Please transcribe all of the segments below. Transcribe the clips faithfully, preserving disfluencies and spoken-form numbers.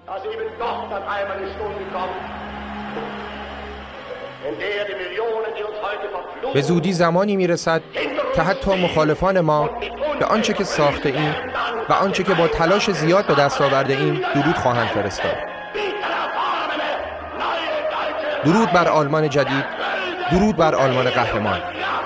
به زودی زمانی میرسد که حتی مخالفان ما به آنچه که ساخته ایم و آنچه که با تلاش زیاد به دست آورده ایم درود خواهند فرستاد. درود بر آلمان جدید، درود بر آلمان قهرمان.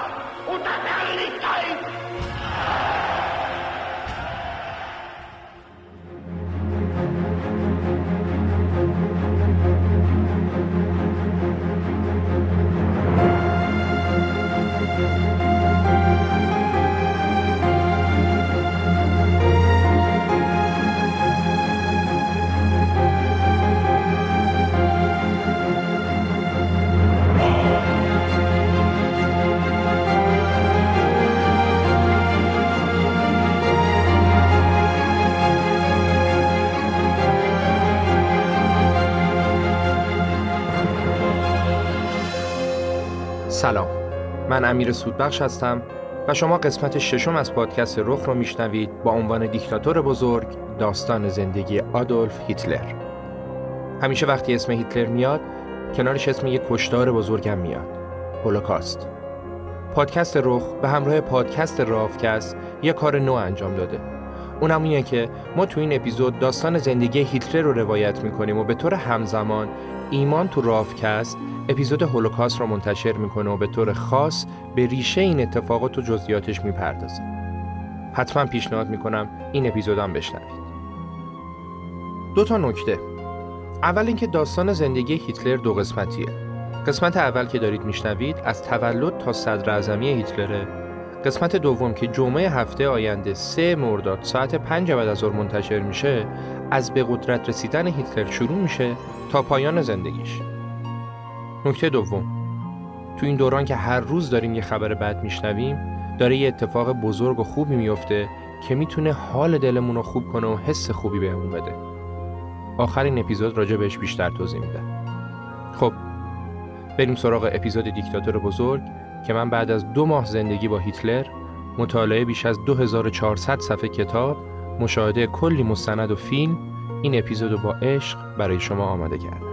سلام، من امیر سودبخش هستم و شما قسمت ششم از پادکست رخ رو میشنوید با عنوان دیکتاتور بزرگ، داستان زندگی آدولف هیتلر. همیشه وقتی اسم هیتلر میاد کنارش اسم یک کشتار بزرگم میاد، هولوکاست. پادکست رخ به همراه پادکست رافکست یک کار نو انجام داده. اونم اینه که ما تو این اپیزود داستان زندگی هیتلر رو روایت میکنیم و به طور همزمان ایمان تو رافکست اپیزود هولوکاست رو منتشر میکنه و به طور خاص به ریشه این اتفاقات و جزئیاتش میپردازه. حتما پیشنهاد میکنم این اپیزودم بشنوید. دو تا نکته. اول اینکه داستان زندگی هیتلر دو قسمتیه. قسمت اول که دارید میشنوید از تولد تا صدر اعظمی هیتلره. قسمت دوم که جمعه هفته آینده سه مرداد ساعت پنج بعد از ظهر منتشر میشه از به قدرت رسیدن هیتلر شروع میشه تا پایان زندگیش. نکته دوم، تو این دوران که هر روز داریم یه خبر بد میشنویم داره یه اتفاق بزرگ و خوبی میفته که میتونه حال دلمون رو خوب کنه و حس خوبی بهمون بده. آخرین اپیزود راجع بهش بیشتر توضیح میده. خب بریم سراغ اپیزود دیکتاتور بزرگ که من بعد از دو ماه زندگی با هیتلر، مطالعه بیش از دو هزار و چهارصد صفحه کتاب، مشاهده کلی مستند و فیلم، این اپیزودو با عشق برای شما آماده کردم.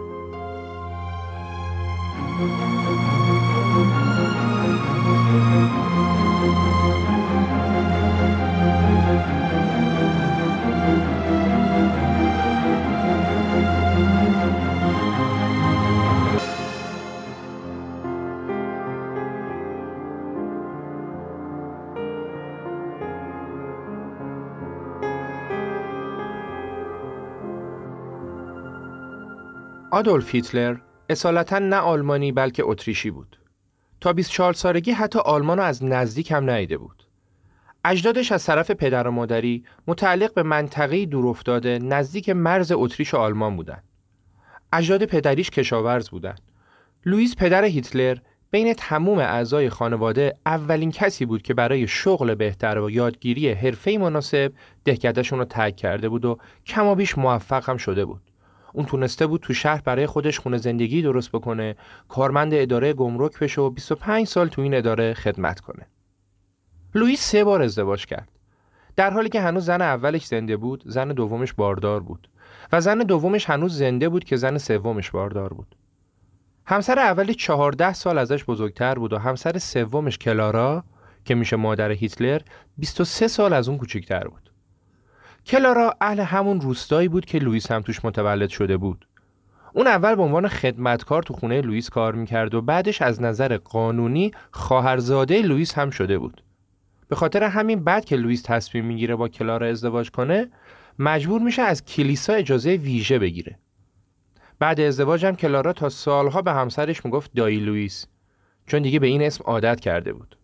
آدولف هیتلر اصالتاً نه آلمانی بلکه اتریشی بود. تا بیست و چهار سالگی حتی آلمان رو از نزدیک هم ندیده بود. اجدادش از طرف پدر و مادری متعلق به منطقه‌ای دورافتاده نزدیک مرز اتریش و آلمان بودن. اجداد پدریش کشاورز بودن. لوئیس پدر هیتلر بین تمام اعضای خانواده اولین کسی بود که برای شغل بهتر و یادگیری حرفه‌ای مناسب دهکده‌شون رو ترک کرده بود و کم و بیش موفق هم شده بود. اون تونسته بود تو شهر برای خودش خونه زندگی درست بکنه، کارمند اداره گمرک بشه و بیست و پنج سال تو این اداره خدمت کنه. لوئیس سه بار ازدواج کرد. در حالی که هنوز زن اولش زنده بود، زن دومش باردار بود و زن دومش هنوز زنده بود که زن سومش باردار بود. همسر اولی چهارده سال ازش بزرگتر بود و همسر سومش کلارا که میشه مادر هیتلر بیست و سه سال از اون کوچیک‌تر بود. کلارا اهل همون روستایی بود که لوئیس هم توش متولد شده بود. اون اول به عنوان خدمتکار تو خونه لوئیس کار میکرد و بعدش از نظر قانونی خواهرزاده لوئیس هم شده بود. به خاطر همین بعد که لوئیس تصمیم میگیره با کلارا ازدواج کنه، مجبور میشه از کلیسا اجازه ویژه بگیره. بعد ازدواج هم کلارا تا سالها به همسرش میگفت دایی لوئیس، چون دیگه به این اسم عادت کرده بود.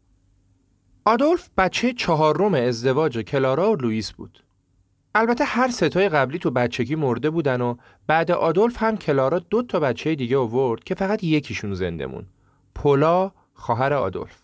آدولف بچه چهارم ازدواج کلارا و لوئیس بود. البته هر ستای قبلی تو بچگی مرده بودن و بعد آدولف هم کلارا دو تا بچه دیگه آورد که فقط یکیشون زنده مون. پولا خواهر آدولف.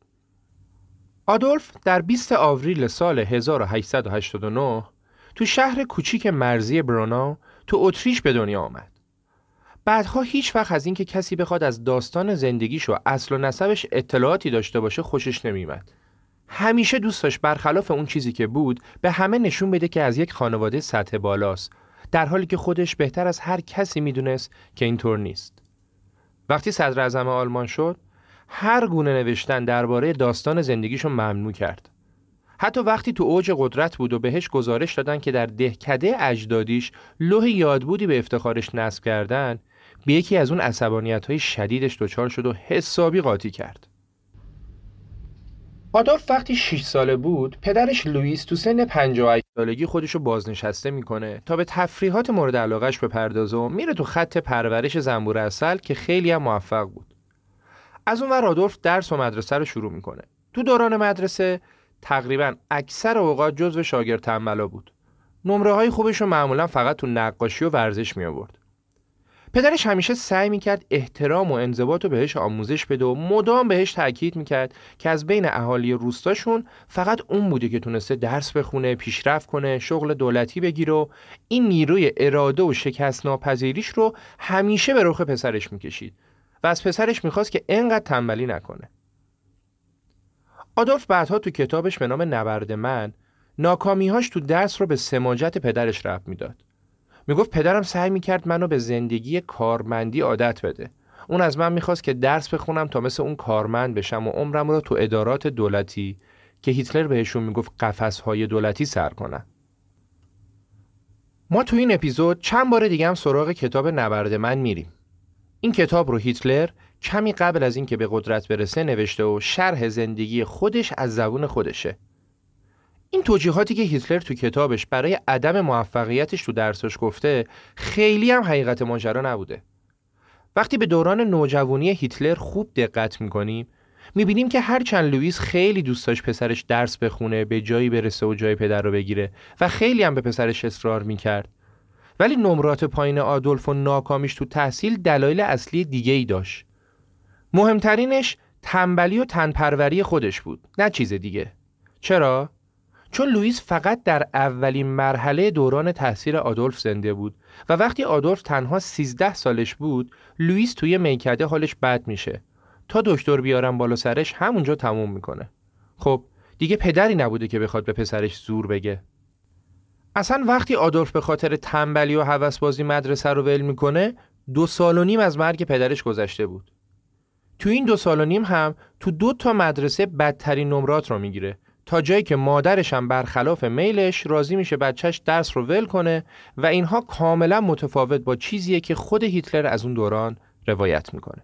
آدولف در بیست آوریل سال هزار و هشتصد و هشتاد و نه تو شهر کوچیک مرزی بروناو تو اتریش به دنیا آمد. بعدها هیچ وقت از این که کسی بخواد از داستان زندگیش و اصل و نسبش اطلاعاتی داشته باشه خوشش نمیومد. همیشه دوست داشت برخلاف اون چیزی که بود به همه نشون بده که از یک خانواده سطح بالاست، در حالی که خودش بهتر از هر کسی میدونست که اینطور نیست. وقتی صدر اعظم آلمان شد، هر گونه نوشتن درباره داستان زندگیشو ممنوع کرد. حتی وقتی تو اوج قدرت بود و بهش گزارش دادن که در دهکده اجدادیش لوح یادبودی به افتخارش نصب کردن، به یکی از اون عصبانیت‌های شدیدش دچار شد و حسابی قاطی کرد. آدولف وقتی شش ساله بود، پدرش لوئیس تو سن پنجاه و هشت سالگی خودشو بازنشسته میکنه تا به تفریحات مورد علاقهش بپردازه و میره تو خط پرورش زنبور عسل که خیلی هم موفق بود. از اون ور آدولف درس و مدرسه رو شروع میکنه. تو دوران مدرسه تقریباً اکثر اوقات جزو شاگرد تنبلا بود. نمره های خوبش رو معمولاً فقط تو نقاشی و ورزش می آورد. پدرش همیشه سعی میکرد احترام و انضباط رو بهش آموزش بده و مدام بهش تاکید میکرد که از بین اهالی روستاشون فقط اون بوده که تونسته درس بخونه، پیشرفت کنه، شغل دولتی بگیره و این نیروی اراده و شکست ناپذیریش رو همیشه به رخ پسرش میکشید و از پسرش میخواست که اینقدر تنبلی نکنه. آدولف بعدها تو کتابش به نام نبرد من ناکامی‌هاش تو درس رو به سماجت پدرش ربط میداد. میگفت پدرم سعی میکرد منو به زندگی کارمندی عادت بده. اون از من میخواست که درس بخونم تا مثل اون کارمند بشم و عمرم رو تو ادارات دولتی که هیتلر بهشون میگفت قفس‌های دولتی سر کنم. ما تو این اپیزود چند بار دیگه هم سراغ کتاب نبرد من میریم. این کتاب رو هیتلر کمی قبل از اینکه به قدرت برسه نوشته و شرح زندگی خودش از زبون خودشه. این توجیهاتی که هیتلر تو کتابش برای عدم موفقیتش تو درسش گفته خیلی هم حقیقت ماجرا نبوده. وقتی به دوران نوجوانی هیتلر خوب دقت میکنیم میبینیم که هرچند لوئیس خیلی دوست داشت پسرش درس بخونه، به جایی برسه و جای پدر رو بگیره و خیلی هم به پسرش اصرار میکرد، ولی نمرات پایین آدولف و ناکامیش تو تحصیل دلایل اصلی دیگه ای داشت. مهمترینش تنبلی و تنپروری خودش بود، نه چیز دیگه. چرا؟ چون لوئیس فقط در اولین مرحله دوران تحصیل آدولف زنده بود و وقتی آدولف تنها سیزده سالش بود، لوئیس توی میکده حالش بد میشه. تا دکتر بیارن بالا سرش همونجا تموم میکنه. خب دیگه پدری نبوده که بخواد به پسرش زور بگه. اصلا وقتی آدولف به خاطر تنبلی و هوسبازی مدرسه رو ول میکنه، دو سال و نیم از مرگ پدرش گذشته بود. تو این دو سال و نیم هم تو دو تا مدرسه بدترین نمرات رو میگیره، تا جایی که مادرش هم برخلاف میلش راضی میشه بچهش درس رو ول کنه و اینها کاملا متفاوت با چیزیه که خود هیتلر از اون دوران روایت میکنه.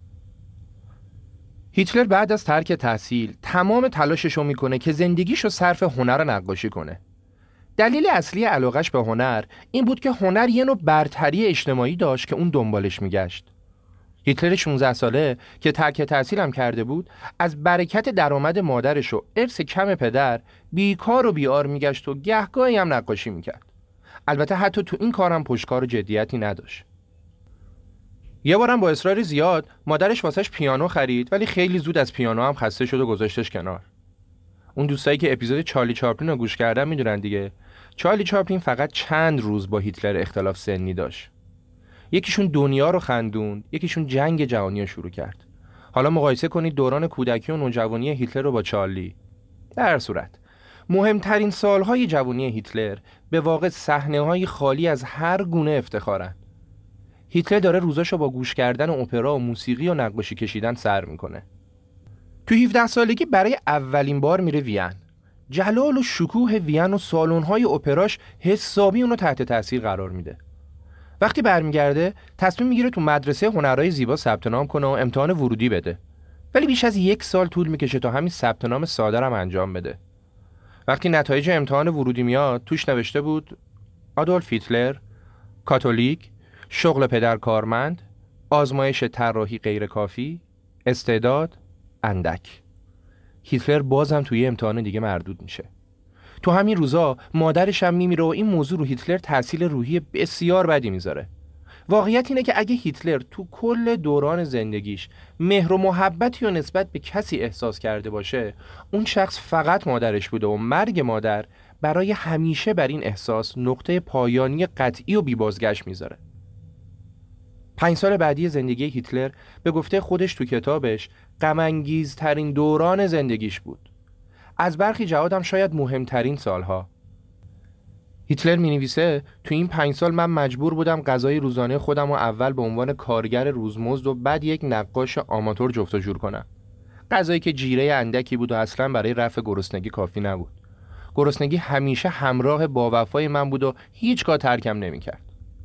هیتلر بعد از ترک تحصیل تمام تلاشش رو میکنه که زندگیشو صرف هنر و نقاشی کنه. دلیل اصلی علاقش به هنر این بود که هنر یه نوع برتری اجتماعی داشت که اون دنبالش میگشت. هیتلر شانزده ساله که ترک تحصیل هم کرده بود، از برکت درآمد مادرش و ارث کم پدر بیکار و بیار میگشت و گهگاهی هم نقاشی میکرد. البته حتی تو این کارم پشتکار و جدیتی نداشت. یه بارم با اصرار زیاد مادرش واسش پیانو خرید، ولی خیلی زود از پیانو هم خسته شد و گذاشتش کنار. اون دوستایی که اپیزود چارلی چاپلین رو گوش کردن میدونن دیگه. چارلی چاپلین فقط چند روز با هیتلر اختلاف سنی داشت. یکیشون دنیا رو خندوند، یکیشون جنگ جهانی رو شروع کرد. حالا مقایسه کنید دوران کودکی و نوجوانی هیتلر رو با چارلی. در هر صورت مهمترین سالهای جوانی هیتلر به واقع صحنه‌های خالی از هر گونه افتخارن. هیتلر داره روزاشو با گوش کردن اپرا و موسیقی و نقاشی کشیدن سر میکنه. تو هفده سالگی برای اولین بار میره وین. جلال و شکوه وین و سالن‌های اپراش حسابی اونو تحت تاثیر قرار میده. وقتی برمیگرده تصمیم میگیره تو مدرسه هنرهای زیبا ثبت نام کنه و امتحان ورودی بده، ولی بیش از یک سال طول میکشه تا همین ثبت نام ساده هم انجام بده. وقتی نتایج امتحان ورودی میاد توش نوشته بود آدولف هیتلر، کاتولیک، شغل پدر کارمند، آزمایش طراحی غیر کافی، استعداد اندک. هیتلر بازم توی امتحان دیگه مردود میشه. تو همین روزا مادرش هم میمیره و این موضوع رو هیتلر تأثیر روحی بسیار بدی میذاره. واقعیت اینه که اگه هیتلر تو کل دوران زندگیش مهر و محبتی و نسبت به کسی احساس کرده باشه، اون شخص فقط مادرش بوده و مرگ مادر برای همیشه بر این احساس نقطه پایانی قطعی و بی‌بازگشت میذاره. پنج سال بعدی زندگی هیتلر به گفته خودش تو کتابش غم‌انگیزترین دوران زندگیش بود. از برخی جهات هم شاید مهمترین سالها. هیتلر می‌نویسه تو این پنج سال من مجبور بودم غذای روزانه خودم رو اول به عنوان کارگر روزمزد و بعد یک نقاش آماتور جفت و جور کنم. غذایی که جیره اندکی بود و اصلا برای رفع گرسنگی کافی نبود. گرسنگی همیشه همراه با وفای من بود و هیچگاه ترکم نمی‌کرد.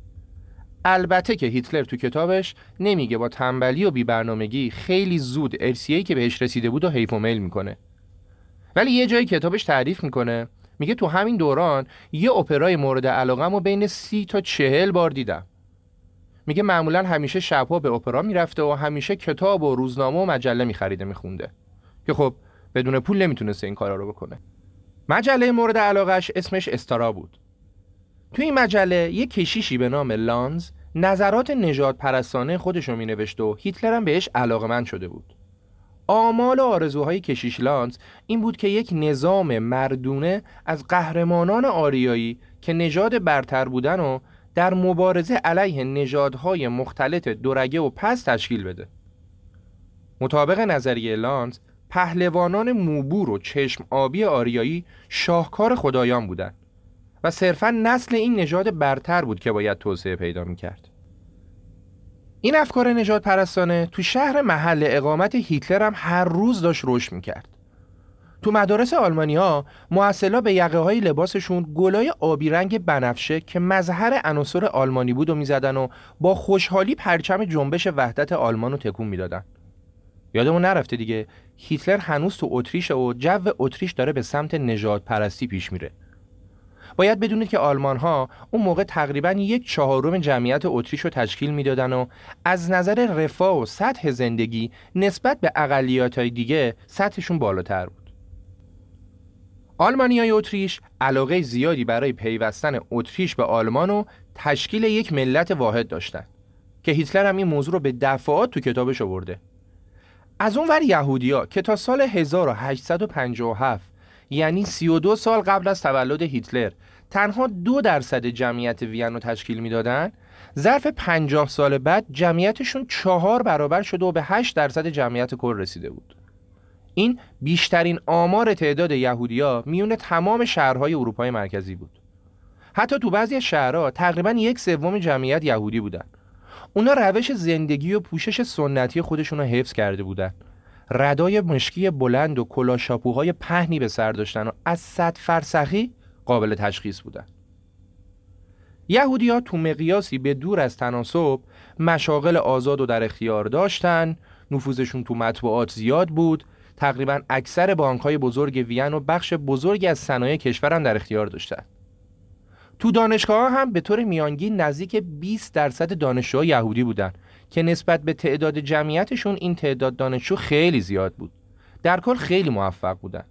البته که هیتلر تو کتابش نمیگه با تنبلی و بی‌برنامگی خیلی زود ارثیه‌ای که بهش رسیده بود و حیف و میل میکنه. ولی یه جایی کتابش تعریف میکنه، میگه تو همین دوران یه اپرای مورد علاقه‌مو بین سی تا چهل بار دیدم. میگه معمولا همیشه شب‌ها به اپرا میرفته و همیشه کتاب و روزنامه و مجله میخریده میخونده که خب بدون پول نمیتونسته این کارا رو بکنه. مجله مورد علاقهش اسمش استارا بود. تو این مجله یه کشیشی به نام لانز نظرات نژاد پرستانه خودش رو مینوشت و هیتلر هم بهش علاقه‌مند شده بود. آمال و آرزوهای کشیش لانز این بود که یک نظام مردونه از قهرمانان آریایی که نژاد برتر بودن و در مبارزه علیه نژادهای مختلط دورگه و پس تشکیل بده. مطابق نظریه لانز پهلوانان موبور و چشم آبی آریایی شاهکار خدایان بودند و صرفاً نسل این نژاد برتر بود که باید توسعه پیدا می‌کرد. این افکار نژاد پرستانه تو شهر محل اقامت هیتلر هم هر روز داشت رشد می‌کرد. تو مدارس آلمانی‌ها معسلا به یقه‌های لباسشون گلای آبی رنگ بنفشه که مظهر عناصر آلمانی بود و می‌زدن و با خوشحالی پرچم جنبش وحدت آلمان رو تکون می‌دادن. یادمون نرفته دیگه هیتلر هنوز تو اتریش و جو اتریش داره به سمت نژاد پرستی پیش میره. باید بدونید که آلمان‌ها اون موقع تقریباً یک چهارم جمعیت اتریش رو تشکیل میدادن و از نظر رفاه و سطح زندگی نسبت به اقلیت‌های دیگه سطحشون بالاتر بود. آلمانیای اتریش علاقه زیادی برای پیوستن اتریش به آلمان و تشکیل یک ملت واحد داشتن که هیتلر هم این موضوع رو به دفعات تو کتابش آورده. از اون ور یهودی‌ها که تا سال هزار و هشتصد و پنجاه و هفت یعنی سی و دو سال قبل از تولد هیتلر تنها دو درصد جمعیت وین رو تشکیل میدادن، ظرف پنجاه سال بعد جمعیتشون چهار برابر شده و به هشت درصد جمعیت کل رسیده بود. این بیشترین آمار تعداد یهودی‌ها میون تمام شهرهای اروپای مرکزی بود. حتی تو بعضی شهرها تقریباً یک سوم جمعیت یهودی بودن. اونا روش زندگی و پوشش سنتی خودشون رو حفظ کرده بودن. ردای مشکی بلند و کلاشاپوهای پهنی به سر داشتن و از صد فرسخی قابل تشخیص بودن. یهودی‌ها تو مقیاسی به دور از تناسب مشاغل آزاد و در اختیار داشتن، نفوذشون تو مطبوعات زیاد بود، تقریباً اکثر بانک‌های بزرگ وین و بخش بزرگی از صنایع کشور هم در اختیار داشتن. تو دانشگاه هم به طور میانگین نزدیک بیست درصد دانشجوها یهودی بودن که نسبت به تعداد جمعیتشون این تعداد دانشجو خیلی زیاد بود. در کل خیلی موفق بودن.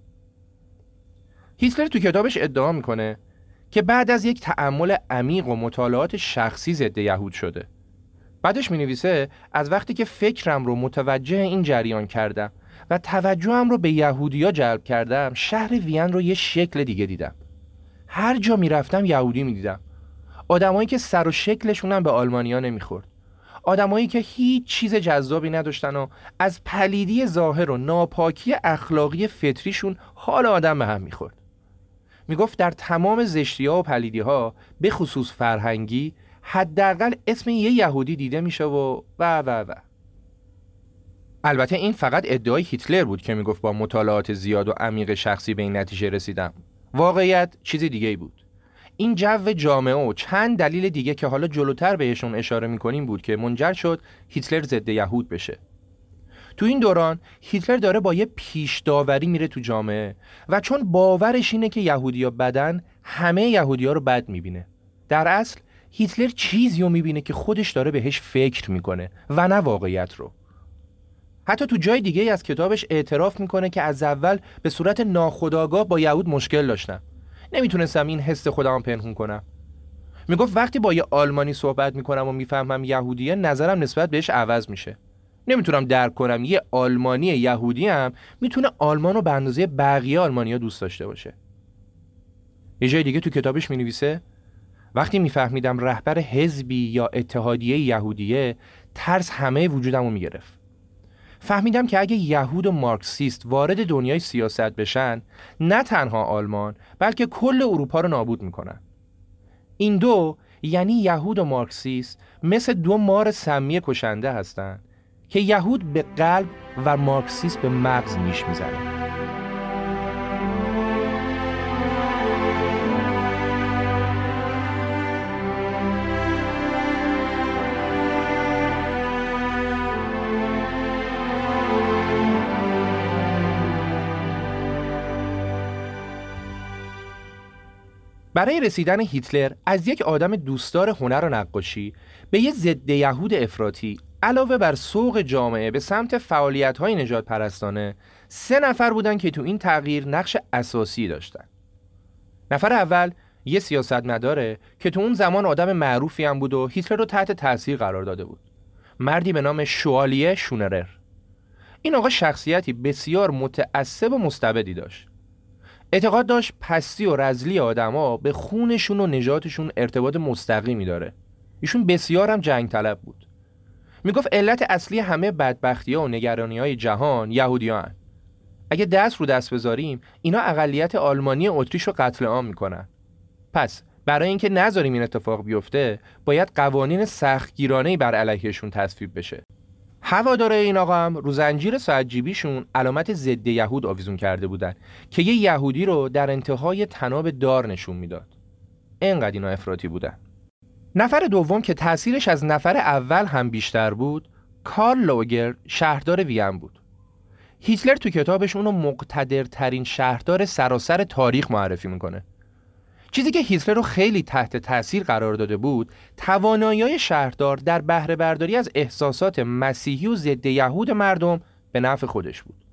هیتلر تو کتابش ادعا میکنه که بعد از یک تأمل عمیق و مطالعات شخصی ضد یهود شده. بعدش مینویسه از وقتی که فکرم رو متوجه این جریان کردم و توجهم رو به یهودی‌ها جلب کردم، شهر وین رو یه شکل دیگه دیدم. هر جا میرفتم یهودی میدیدم. آدمایی که سر و شکلشون هم به آلمانیا نمیخورد. آدمایی که هیچ چیز جذابی نداشتن و از پلیدی ظاهر و ناپاکی اخلاقی فطریشون حال آدم به هم میخورد. میگفت در تمام زشتی‌ها و پلیدی‌ها به خصوص فرهنگی حداقل اسم یه یهودی دیده میشه و و و و البته این فقط ادعای هیتلر بود که میگفت با مطالعات زیاد و عمیق شخصی به این نتیجه رسیدم. واقعیت چیز دیگه‌ای بود. این جو جامعه و چند دلیل دیگه که حالا جلوتر بهشون اشاره میکنیم بود که منجر شد هیتلر ضد یهود بشه. تو این دوران هیتلر داره با یه پیش داوری میره تو جامعه و چون باورش اینه که یهودی‌ها بدن، همه یهودی‌ها رو بد میبینه. در اصل هیتلر چیزی رو میبینه که خودش داره بهش فکر میکنه و نه واقعیت رو. حتی تو جای دیگه از کتابش اعتراف میکنه که از اول به صورت ناخودآگاه با یهود مشکل داشتم. نمیتونستم این حس خودم پنهون کنم. میگفت وقتی با یه آلمانی صحبت میکنم و میفهمم یهودیه، نظرم نسبت بهش عوض میشه. نمیتونم درک کنم یه آلمانی یهودی هم میتونه آلمان رو به اندازه بقیه آلمانی‌ها دوست داشته باشه. یه جای دیگه تو کتابش مینویسه وقتی میفهمیدم رهبر حزبی یا اتحادیه یهودیه، ترس همه وجودمو میگرفت. فهمیدم که اگه یهود و مارکسیست وارد دنیای سیاست بشن، نه تنها آلمان بلکه کل اروپا رو نابود میکنن. این دو یعنی یهود و مارکسیست مثل دو مار سمی کشنده هستند که یهود به قلب و مارکسیست به مغز نیش میزنه. برای رسیدن هیتلر از یک آدم دوستدار هنر و نقاشی به یک ضد یهود افراطی علاوه بر سوق جامعه به سمت فعالیت‌های نجات پرستانه، سه نفر بودن که تو این تغییر نقش اساسی داشتن. نفر اول یه سیاستمداره که تو اون زمان آدم معروفی هم بود و هیتلر رو تحت تاثیر قرار داده بود. مردی به نام شوالیه شونرر. این آقا شخصیتی بسیار متعصب و مستبدی داشت. اعتقاد داشت پستی و رذلی آدما به خونشون و نجاتشون ارتباط مستقیمی داره. ایشون بسیار هم جنگ طلب بود. میگفت علت اصلی همه بدبختی‌ها و نگرانی‌های جهان یهودیان. اگه دست رو دست بذاریم اینا اقلیت آلمانی اتریش رو قتل عام میکنن. پس برای اینکه نذاریم این اتفاق بیفته باید قوانین سختگیرانه‌ای بر علیهشون تصویب بشه. هواداره این آقا هم رو زنجیر ساعت جیبیشون علامت ضد یهود آویزون کرده بودن که یه یهودی رو در انتهای طناب دار نشون میداد. اینقدر اینا افراطی بودن. نفر دوم که تأثیرش از نفر اول هم بیشتر بود، کارل لوگر شهردار وین بود. هیتلر تو کتابش اونو مقتدرترین شهردار سراسر تاریخ معرفی میکنه. چیزی که هیتلر رو خیلی تحت تأثیر قرار داده بود، توانایی شهردار در بهره برداری از احساسات مسیحی و ضد یهود مردم به نفع خودش بود.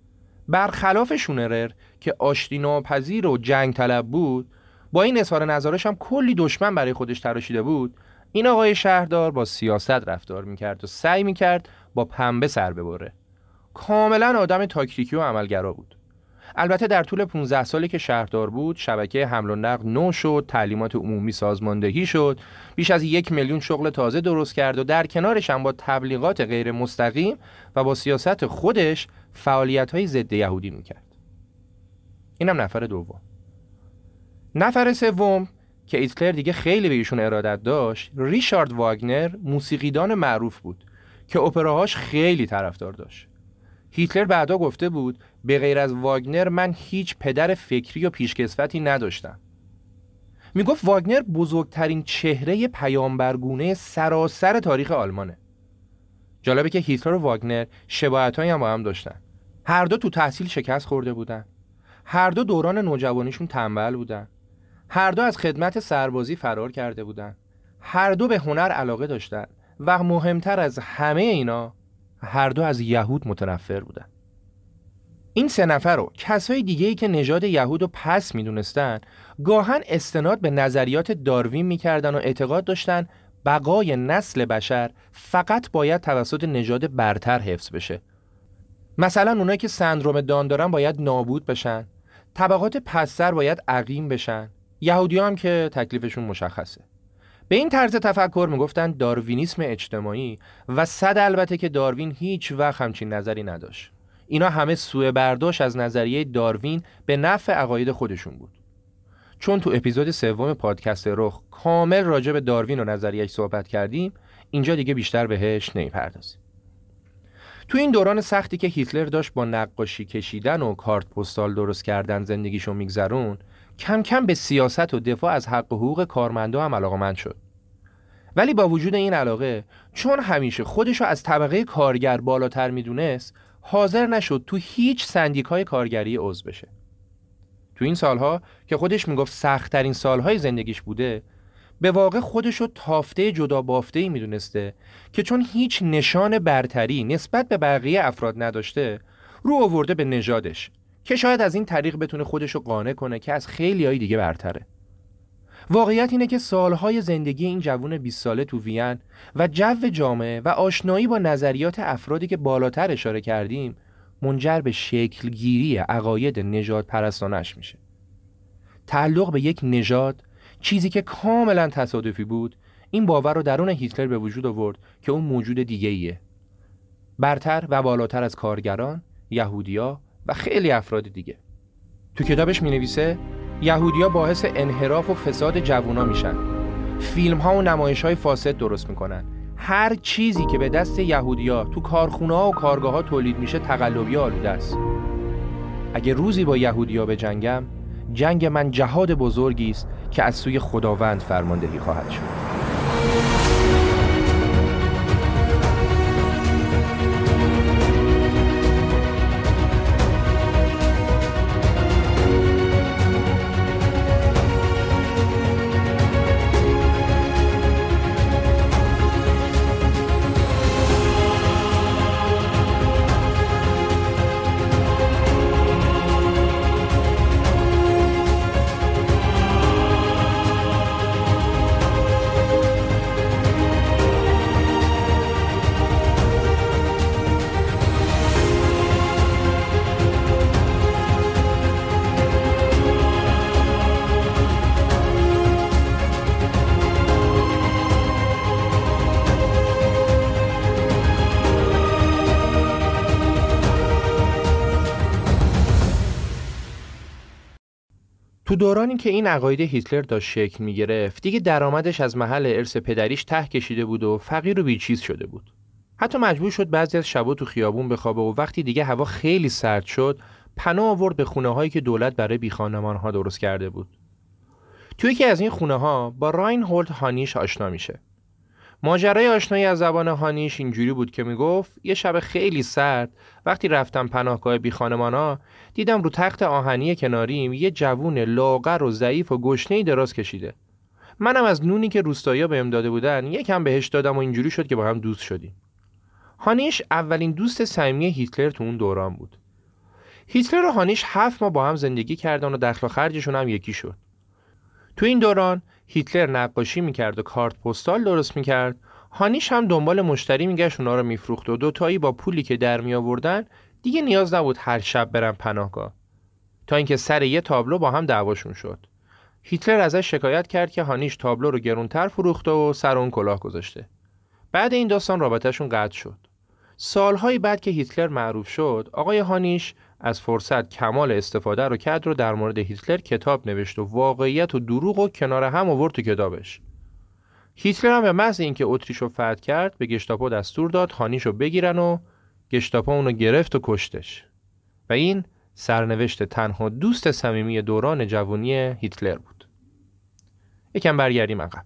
برخلاف شونرر که آشتی ناپذیر و جنگ طلب بود، با این اظهار نظرش هم کلی دشمن برای خودش تراشیده بود، این آقای شهردار با سیاست رفتار میکرد و سعی میکرد با پنبه سر ببره. کاملا آدم تاکتیکی و عملگرا بود. البته در طول پانزده سالی که شهردار بود شبکه حمل و نقل نو شد، تعلیمات عمومی سازماندهی شد، بیش از یک میلیون شغل تازه درست کرد و در کنارش هم با تبلیغات غیر مستقیم و با سیاست خودش فعالیت‌های ضد یهودی میکرد. اینم نفر دوم. نفر سوم که هیتلر دیگه خیلی به ایشون ارادت داشت، ریچارد واگنر موسیقیدان معروف بود که اپراهاش خیلی طرفدار داشت. هیتلر بعدا گفته بود به غیر از واگنر من هیچ پدر فکری و پیشکسوتی نداشتم. میگفت واگنر بزرگترین چهره پیامبرگونه سراسر تاریخ آلمانه. جالبه که هیتلر و واگنر شباهتایی هم با هم داشتن. هر دو تو تحصیل شکست خورده بودن. هر دو دوران نوجوانیشون تنبل بودن. هر دو از خدمت سربازی فرار کرده بودن. هر دو به هنر علاقه داشتن و مهمتر از همه اینا هر دو از یهود متنفر بودن. این سه نفر رو کسای دیگه‌ای که نژاد یهود رو پس میدونستن گاهن استناد به نظریات داروین میکردن و اعتقاد داشتن بقای نسل بشر فقط باید توسط نژاد برتر حفظ بشه. مثلا اونایی که سندروم دان دارن باید نابود بشن، طبقات پستر باید عقیم بشن، یهودی هم که تکلیفشون مشخصه. به این طرز تفکر میگفتن داروینیسم اجتماعی و صد البته که داروین هیچ وقت همچین نظری نداشت. اینا همه سوء برداشت از نظریه داروین به نفع عقاید خودشون بود. چون تو اپیزود سوم پادکست رخ کامل راجع به داروین و نظریه‌اش صحبت کردیم، اینجا دیگه بیشتر بهش نمیپردازیم. تو این دوران سختی که هیتلر داشت با نقاشی کشیدن و کارت پستال درست کردن زندگیشو میگذرون، کم کم به سیاست و دفاع از حق و حقوق کارمندا هم علاقه‌مند شد. ولی با وجود این علاقه، چون همیشه خودشو از طبقه کارگر بالاتر میدونست، حاضر نشد تو هیچ سندیکای کارگری عضو بشه. تو این سالها که خودش میگفت سخت‌ترین سالهای زندگیش بوده، به واقع خودشو تافته جدا بافته‌ای میدونسته که چون هیچ نشان برتری نسبت به بقیه افراد نداشته، رو آورده به نژادش که شاید از این طریق بتونه خودشو قانع کنه که از خیلیای دیگه برتره. واقعیت اینه که سالهای زندگی این جوون بیست ساله تو وین و جو جامعه و آشنایی با نظریات افرادی که بالاتر اشاره کردیم منجر به شکلگیری عقاید نژاد پرستانش میشه. تعلق به یک نژاد، چیزی که کاملا تصادفی بود، این باور رو درون هیتلر به وجود آورد که اون موجود دیگه ایه، برتر و بالاتر از کارگران، یهودیا و خیلی افراد دیگه. تو کتابش می نویسه یهودیا باعث انحراف و فساد جوونا میشن فیلم ها و نمایش های فاسد درست میکنن. هر چیزی که به دست یهودیا تو کارخونه ها و کارگاه ها تولید میشه تقلبی آلوده است. اگه روزی با یهودیا بجنگم، جنگ من جهاد بزرگی است که از سوی خداوند فرماندهی خواهد شد. تو دورانی که این عقاید هیتلر داشت شکل می گرفت، دیگه درآمدش از محل ارث پدریش ته کشیده بود و فقیر و بیچیز شده بود. حتی مجبور شد بعضی از شبا تو خیابون بخوابه و وقتی دیگه هوا خیلی سرد شد، پناه آورد به خونه هایی که دولت برای بیخانمان ها درست کرده بود. توی یکی از این خونه ها با راینهولد هانیش آشنا میشه. ماجرای آشنایی از زبان هانیش اینجوری بود که میگفت یه شب خیلی سرد وقتی رفتم پناهگاه بیخانمانا دیدم رو تخت آهنی کناریم یه جوون لاغر و ضعیف و گشنه‌ای دراز کشیده. منم از نونی که روستایی‌ها بهم داده بودن یکم بهش دادم و اینجوری شد که با هم دوست شدیم. هانیش اولین دوست صمیمی هیتلر تو اون دوران بود. هیتلر و هانیش هفت ماه با هم زندگی کردن و دخل و خرجشون هم یکی شد. تو این دوران هیتلر نقاشی میکرد و کارت پستال درست میکرد، هانیش هم دنبال مشتری میگشت اونا رو میفروخت و دوتایی با پولی که در می آوردن دیگه نیاز نبود هر شب برن پناهگاه. تا اینکه سر یه تابلو با هم دعواشون شد. هیتلر ازش شکایت کرد که هانیش تابلو رو گرونتر فروخته و سر اون کلاه گذاشته. بعد این داستان رابطهشون قطع شد. سالهای بعد که هیتلر معروف شد، آقای هانیش از فرصت کمال استفاده رو کرد رو در مورد هیتلر کتاب نوشت و واقعیت و دروغ رو کنار هم آورد تو کتابش. هیتلر هم به محض اینکه اتریشو فتح کرد به گشتاپو دستور داد هانیشو بگیرن و گشتاپو اونو گرفت و کشتش. و این سرنوشت تنها دوست صمیمی دوران جوانی هیتلر بود. یکم برگردیم عقب.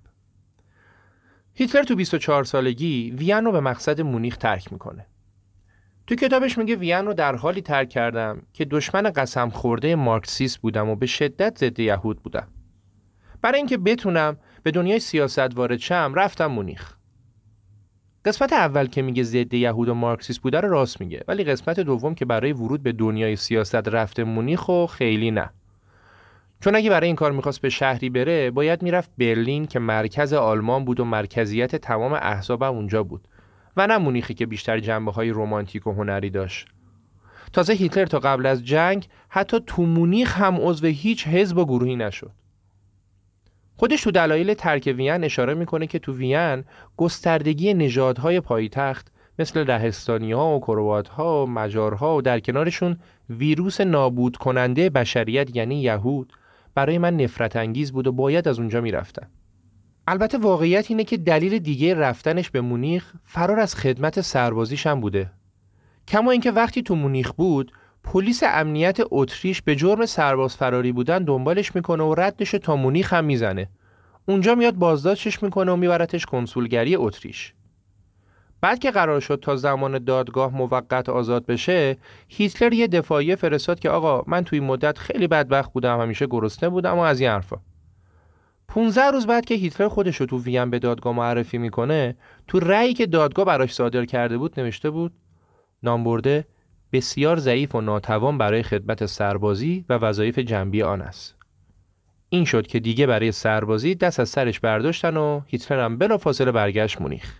هیتلر تو بیست و چهار سالگی وین رو به مقصد مونیخ ترک میکنه. تو کتابش میگه وین رو در حالی ترک کردم که دشمن قسم خورده مارکسیست بودم و به شدت ضد یهود بودم. برای اینکه بتونم به دنیای سیاست وارد شم رفتم مونیخ. قسمت اول که میگه ضد یهود و مارکسیست بوده رو راست میگه، ولی قسمت دوم که برای ورود به دنیای سیاست رفته مونیخ و خیلی نه. چون اگه برای این کار میخواست به شهری بره باید میرفت برلین که مرکز آلمان بود و مرکزیت تمام احزاب اونجا بود و نه مونیخی که بیشتر جنبه‌های رمانتیک و هنری داشت. تازه هیتلر تا قبل از جنگ حتی تو مونیخ هم عضو هیچ حزب و گروهی نشد. خودش تو دلایل ترک وین اشاره میکنه که تو وین گستردگی نژادهای پایتخت مثل لهستانی‌ها و کروات‌ها و مجارها و در کنارشون ویروس نابود کننده بشریت یعنی یهود برای من نفرت انگیز بود و باید از اونجا میرفتم. البته واقعیت اینه که دلیل دیگه رفتنش به مونیخ فرار از خدمت سربازیش هم بوده. کما اینکه وقتی تو مونیخ بود پلیس امنیت اتریش به جرم سرباز فراری بودن دنبالش میکنه و ردش تا مونیخ هم میزنه. اونجا میاد بازداشتش میکنه و میبرتش کنسولگری اتریش. بعد که قرار شد تا زمان دادگاه موقت آزاد بشه، هیتلر یه دفاعیه فرستاد که آقا من توی مدت خیلی بدبخت بودم، همیشه گرسنه بودم و از این حرفا. پونزده روز بعد که هیتلر خودش رو تو وین به دادگاه معرفی میکنه، تو رأیی که دادگاه براش صادر کرده بود نوشته بود نامبرده بسیار ضعیف و ناتوان برای خدمت سربازی و وظایف جنبی آن است. این شد که دیگه برای سربازی دست از سرش برداشتن و هیتلر هم بلافاصله برگشت مونیخ.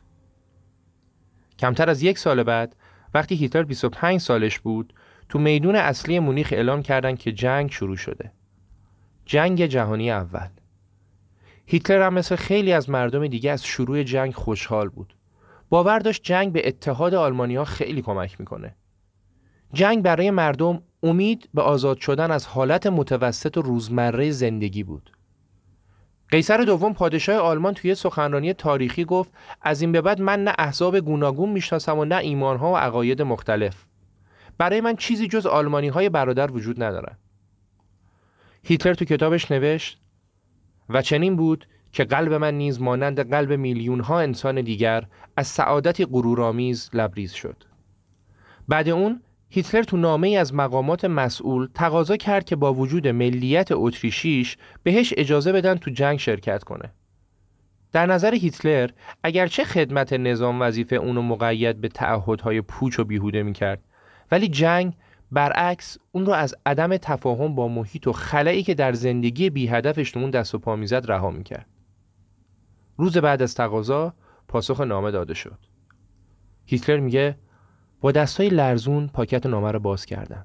کمتر از یک سال بعد وقتی هیتلر بیست و پنج سالش بود تو میدون اصلی مونیخ اعلام کردن که جنگ شروع شده. جنگ جهانی اول. هیتلر هم مثل خیلی از مردم دیگه از شروع جنگ خوشحال بود. باور داشت جنگ به اتحاد آلمانی‌ها خیلی کمک میکنه. جنگ برای مردم امید به آزاد شدن از حالت متوسط و روزمره زندگی بود. قیصر دوم پادشاه آلمان توی سخنرانی تاریخی گفت از این به بعد من نه احزاب گوناگون میشناسم و نه ایمانها و عقاید مختلف. برای من چیزی جز آلمانی‌های برادر وجود ندارن. هیتلر تو کتابش نوشت و چنین بود که قلب من نیز مانند قلب میلیون‌ها انسان دیگر از سعادتی غرورآمیز لبریز شد. بعد اون هیتلر تو نامه‌ای از مقامات مسئول تقاضا کرد که با وجود ملیت اتریشیش بهش اجازه بدن تو جنگ شرکت کنه. در نظر هیتلر اگرچه خدمت نظام وظیفه اونو مقید به تعهدهای پوچ و بیهوده میکرد، ولی جنگ برعکس اون رو از عدم تفاهم با محیط و خلایی که در زندگی بی هدفش اون دست و پا میزد رها میکرد. روز بعد از تقاضا پاسخ نامه داده شد. هیتلر میگه با دستای لرزون پاکت نامه رو باز کردم.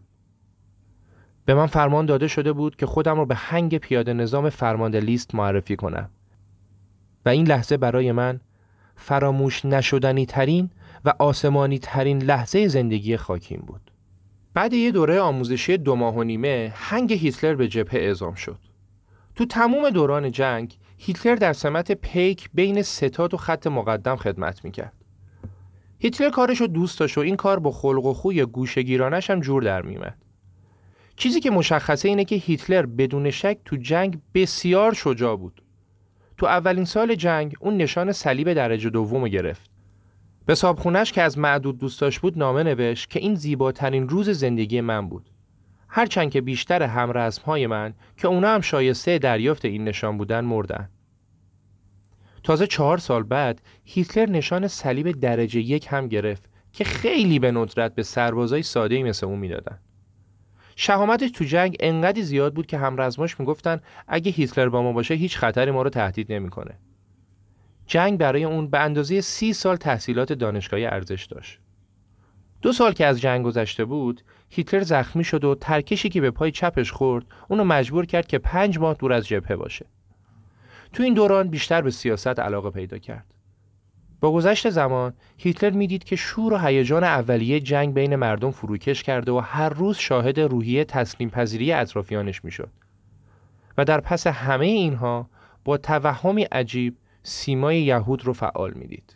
به من فرمان داده شده بود که خودم رو به هنگ پیاده نظام فرمانده لیست معرفی کنم و این لحظه برای من فراموش نشدنی ترین و آسمانی ترین لحظه زندگی خاکیم بود. بعد یه دوره آموزشی دو ماه و نیمه هنگ هیتلر به جبهه اعزام شد. تو تمام دوران جنگ هیتلر در سمت پیک بین ستاد و خط مقدم خدمت میکرد. هیتلر کارشو دوست داشت و این کار با خلق و خوی گوشه‌گیرانش هم جور در میومد. چیزی که مشخصه اینه که هیتلر بدون شک تو جنگ بسیار شجاع بود. تو اولین سال جنگ اون نشان صلیب درجه دوم گرفت. به صاحبخونه‌اش که از معدود دوستاش بود نامه نوشت که این زیباترین روز زندگی من بود. هرچند که بیشتر همرسم‌های من که اونا هم شایسته دریافت این نشان بودن مردن. تازه چهار سال بعد هیتلر نشان صلیب درجه یک هم گرفت که خیلی به ندرت به سربازای ساده‌ای مثل اون میدادن. شهامتش تو جنگ انقدر زیاد بود که همرزماش میگفتن اگه هیتلر با ما باشه هیچ خطری ما رو تهدید نمیکنه. جنگ برای اون به اندازه سی سال تحصیلات دانشگاهی ارزش داشت. دو سال که از جنگ گذشته بود، هیتلر زخمی شد و ترکشی که به پای چپش خورد، اونو مجبور کرد که پنج ماه دور از جبهه باشه. تو این دوران بیشتر به سیاست علاقه پیدا کرد. با گذشت زمان، هیتلر میدید که شور و هیجان اولیه جنگ بین مردم فروکش کرده و هر روز شاهد روحیه تسلیم پذیری اطرافیانش میشد. و در پس همه اینها با توهمی عجیب سیمای یهود رو فعال میدید.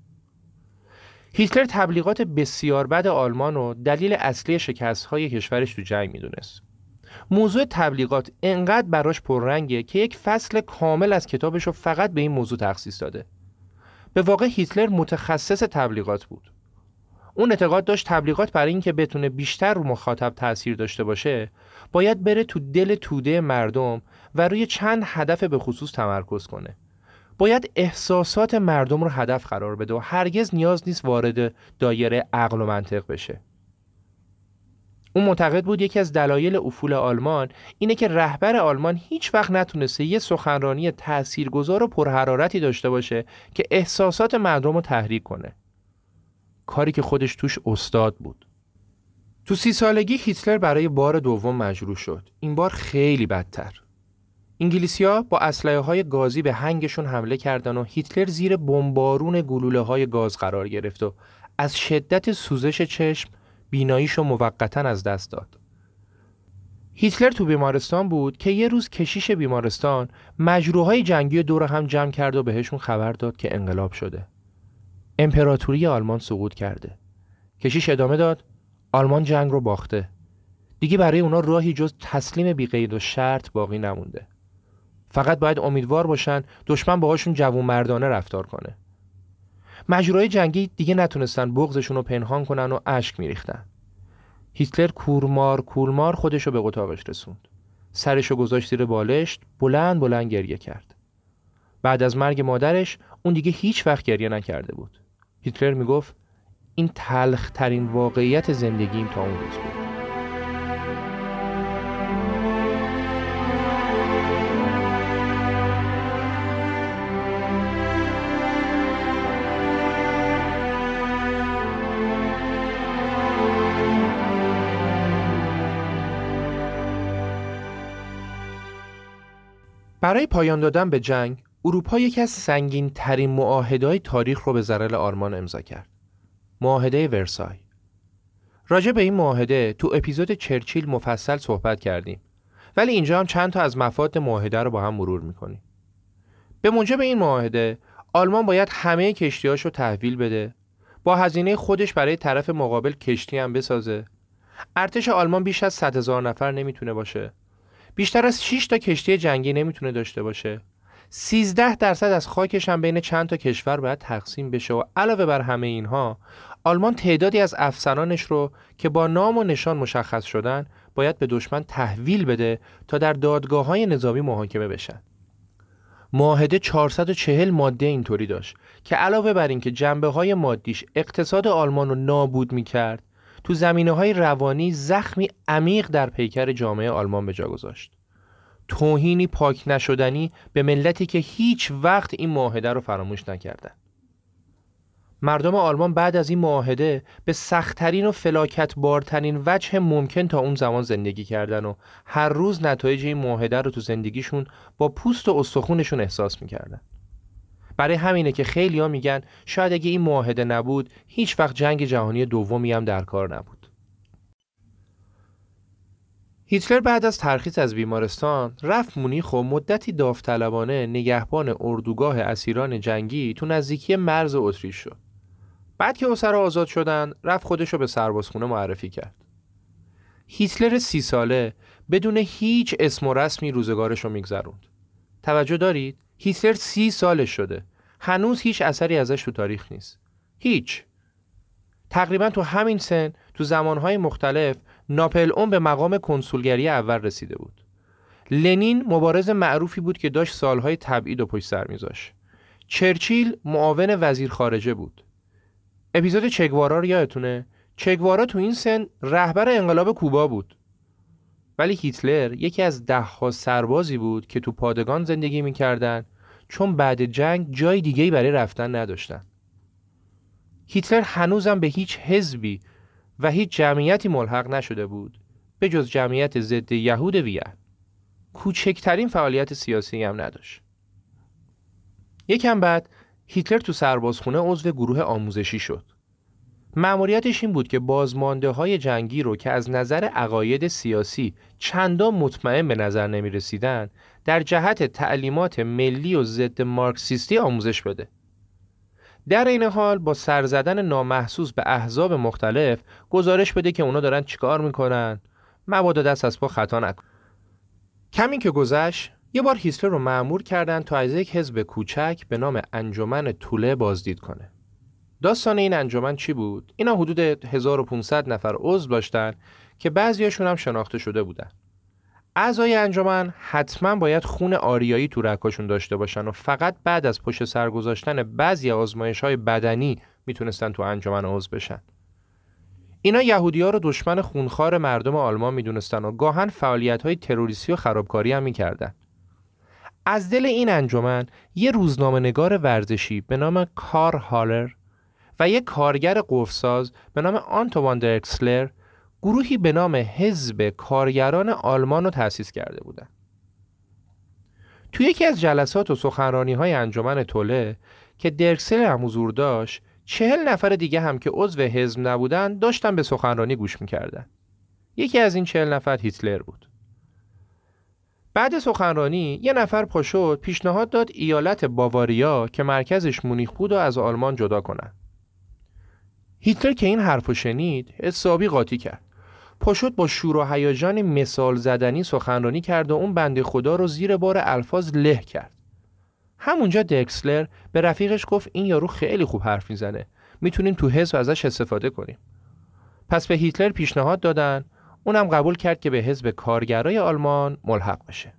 هیتلر تبلیغات بسیار بد آلمان رو دلیل اصلی شکست‌های کشورش تو جنگ میدونست. موضوع تبلیغات انقدر براش پررنگه که یک فصل کامل از کتابش رو فقط به این موضوع تخصیص داده. به واقع هیتلر متخصص تبلیغات بود. اون اعتقاد داشت تبلیغات برای این که بتونه بیشتر رو مخاطب تأثیر داشته باشه، باید بره تو دل توده مردم و روی چند هدف به خصوص تمرکز کنه. باید احساسات مردم رو هدف قرار بده و هرگز نیاز نیست وارد دایره عقل و منطق بشه. اون معتقد بود یکی از دلایل افول آلمان اینه که رهبر آلمان هیچ وقت نتونسته یه سخنرانی تاثیرگذار و پرحرارتی داشته باشه که احساسات مردم رو تحریک کنه. کاری که خودش توش استاد بود. تو سی سالگی هیتلر برای بار دوم مجروح شد. این بار خیلی بدتر. انگلیسی‌ها با اسلحه‌های گازی به هنگشون حمله کردن و هیتلر زیر بمبارون گلوله‌های گاز قرار گرفت و از شدت سوزش چشم بیناییشو موقتاً از دست داد. هیتلر تو بیمارستان بود که یه روز کشیش بیمارستان مجروحای جنگی دور هم جمع کرد و بهشون خبر داد که انقلاب شده. امپراتوری آلمان سقوط کرده. کشیش ادامه داد: آلمان جنگ رو باخته. دیگه برای اونا راهی جز تسلیم بی قید و شرط باقی نمونده. فقط باید امیدوار باشن دشمن باهاشون جوانمردانه رفتار کنه. مجروحای جنگی دیگه نتونستن بغضشون رو پنهان کنن و اشک میریختن. هیتلر کورمار کورمار خودشو به اتاقش رسوند. سرشو گذاشت زیر بالشت، بلند بلند گریه کرد. بعد از مرگ مادرش اون دیگه هیچ وقت گریه نکرده بود. هیتلر میگفت این تلخ ترین واقعیت زندگیم تا اون روز بود. برای پایان دادن به جنگ، اروپا یکی از سنگین ترین معاهده‌های تاریخ رو به ضرر آلمان امضا کرد. معاهده ورسای. راجع به این معاهده تو اپیزود چرچیل مفصل صحبت کردیم، ولی اینجا هم چند تا از مفاد معاهده رو با هم مرور می‌کنیم. به موجب این معاهده آلمان باید همه کشتی‌هاشو تحویل بده، با هزینه خودش برای طرف مقابل کشتی هم بسازه. ارتش آلمان بیش از صد هزار نفر نمیتونه باشه. بیشتر از شش تا کشتی جنگی نمیتونه داشته باشه. سیزده درصد از خاکش هم بین چند تا کشور باید تقسیم بشه و علاوه بر همه اینها آلمان تعدادی از افسرانش رو که با نام و نشان مشخص شدن باید به دشمن تحویل بده تا در دادگاه‌های نظامی محاکمه بشن. معاهده چهارصد و چهل ماده اینطوری داشت که علاوه بر این که جنبه‌های مادیش اقتصاد آلمان رو نابود می‌کرد، تو زمینه‌های روانی زخمی عمیق در پیکر جامعه آلمان به جا گذاشت. توهینی پاک نشدنی به ملتی که هیچ وقت این معاهده رو فراموش نکردن. مردم آلمان بعد از این معاهده به سخت‌ترین و فلاکت بارترین وجه ممکن تا اون زمان زندگی کردن و هر روز نتایج این معاهده رو تو زندگیشون با پوست و استخونشون احساس میکردن. برای همینه که خیلی‌ها میگن شاید اگه این معاهده نبود هیچ وقت جنگ جهانی دومی هم در کار نبود. هیتلر بعد از ترخیص از بیمارستان رفت مونیخ و مدتی داوطلبانه نگهبان اردوگاه اسیران جنگی تو نزدیکی مرز اتریش شد. بعد که اسرا آزاد شدن رفت خودشو به سربازخونه معرفی کرد. هیتلر سی ساله بدون هیچ اسم و رسمی روزگارشو میگذروند. توجه دارید؟ هیتلر سی سالش شده. هنوز هیچ اثری ازش تو تاریخ نیست. هیچ. تقریبا تو همین سن تو زمانهای مختلف ناپل اون به مقام کنسولگری اول رسیده بود. لنین مبارز معروفی بود که داشت سالهای تبعید و پشت سر میذاشت. چرچیل معاون وزیر خارجه بود. اپیزود چگوارا رو یادتونه؟ چگوارا تو این سن رهبر انقلاب کوبا بود. ولی هیتلر یکی از ده ها سربازی بود که تو پادگان زندگی میکردن چون بعد جنگ جای دیگه‌ای برای رفتن نداشتن. هیتلر هنوزم به هیچ حزبی و هیچ جمعیتی ملحق نشده بود به جز جمعیت ضد یهود وین. کوچکترین فعالیت سیاسی هم نداشت. یکم بعد هیتلر تو سربازخونه عضو گروه آموزشی شد. مأموریتش این بود که بازمانده های جنگی رو که از نظر عقاید سیاسی چندان مطمئن به نظر نمی رسیدن در جهت تعلیمات ملی و ضد مارکسیستی آموزش بده. در این حال با سر زدن نامحسوس به احزاب مختلف گزارش بده که اونا دارن چیکار میکنن، مبادا دست از پا خطا نکن. کمی که گذشت یه بار هیتلر رو مأمور کردن تا از یک حزب کوچک به نام انجمن توله بازدید کنه. داستان این انجمن چی بود؟ اینا حدود هزار و پانصد نفر عضو داشتن که بعضیاشون هم شناخته شده بودن. اعضای انجمن حتما باید خون آریایی تو رگ‌هاشون داشته باشن و فقط بعد از پشت سر گذاشتن بعضی آزمایش‌های بدنی میتونستن تو انجمن عضو بشن. اینا یهودی‌ها رو دشمن خونخوار مردم آلمان میدونستن و گاهن فعالیت‌های تروریستی و خرابکاری هم میکردن. از دل این انجمن یه روزنامه‌نگار ورزشی به نام کار هالر و یک کارگر قفل‌ساز به نام آنتوان درکسلر گروهی به نام حزب کارگران آلمان رو تأسیس کرده بودند. توی یکی از جلسات و سخنرانی‌های انجمن توله که درکسلر هم حضور داشت، چهل نفر دیگه هم که عضو حزب نبودن داشتن به سخنرانی گوش می‌کردن. یکی از این چهل نفر هیتلر بود. بعد سخنرانی یه نفر پا شد پیشنهاد داد ایالت باواریا که مرکزش مونیخ بود و از آلمان جدا کنن. هیتلر که این حرفو شنید حسابی قاطی کرد. پا شد با شور و هیجان مثال زدنی سخنرانی کرد و اون بنده خدا رو زیر بار الفاظ له کرد. همونجا درکسلر به رفیقش گفت این یارو خیلی خوب حرف میزنه، میتونیم تو حزب ازش استفاده کنیم. پس به هیتلر پیشنهاد دادن، اونم قبول کرد که به حزب کارگرای آلمان ملحق بشه.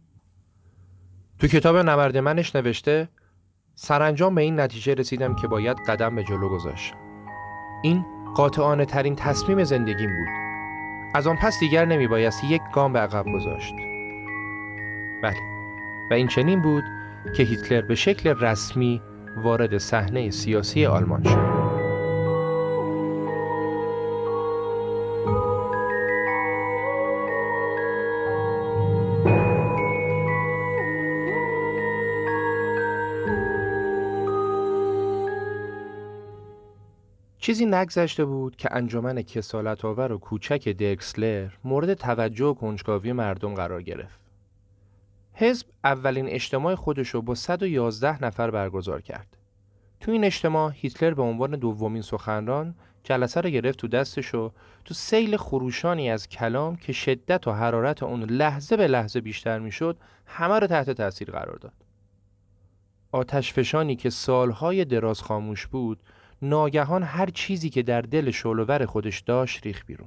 تو کتاب نبرد منش نوشته سرانجام به این نتیجه رسیدم که باید قدم به جلو گذاشت. این قاطعانه ترین تصمیم زندگیم بود. از آن پس دیگر نمی بایست یک گام به عقب گذاشت. بله، و این چنین بود که هیتلر به شکل رسمی وارد صحنه سیاسی آلمان شد. چیزی نگذشته بود که انجمن کسالت‌آور و کوچک درکسلر مورد توجه و کنجکاوی مردم قرار گرفت. حزب اولین اجتماع خودش رو با صد و یازده نفر برگزار کرد. تو این اجتماع هیتلر به عنوان دومین سخنران جلسه رو گرفت تو دستش و تو سیل خروشانی از کلام که شدت و حرارت اون لحظه به لحظه بیشتر میشد همه رو تحت تاثیر قرار داد. آتشفشانی که سالهای دراز خاموش بود ناگهان هر چیزی که در دل شعله‌ور خودش داشت ریخت بیرون.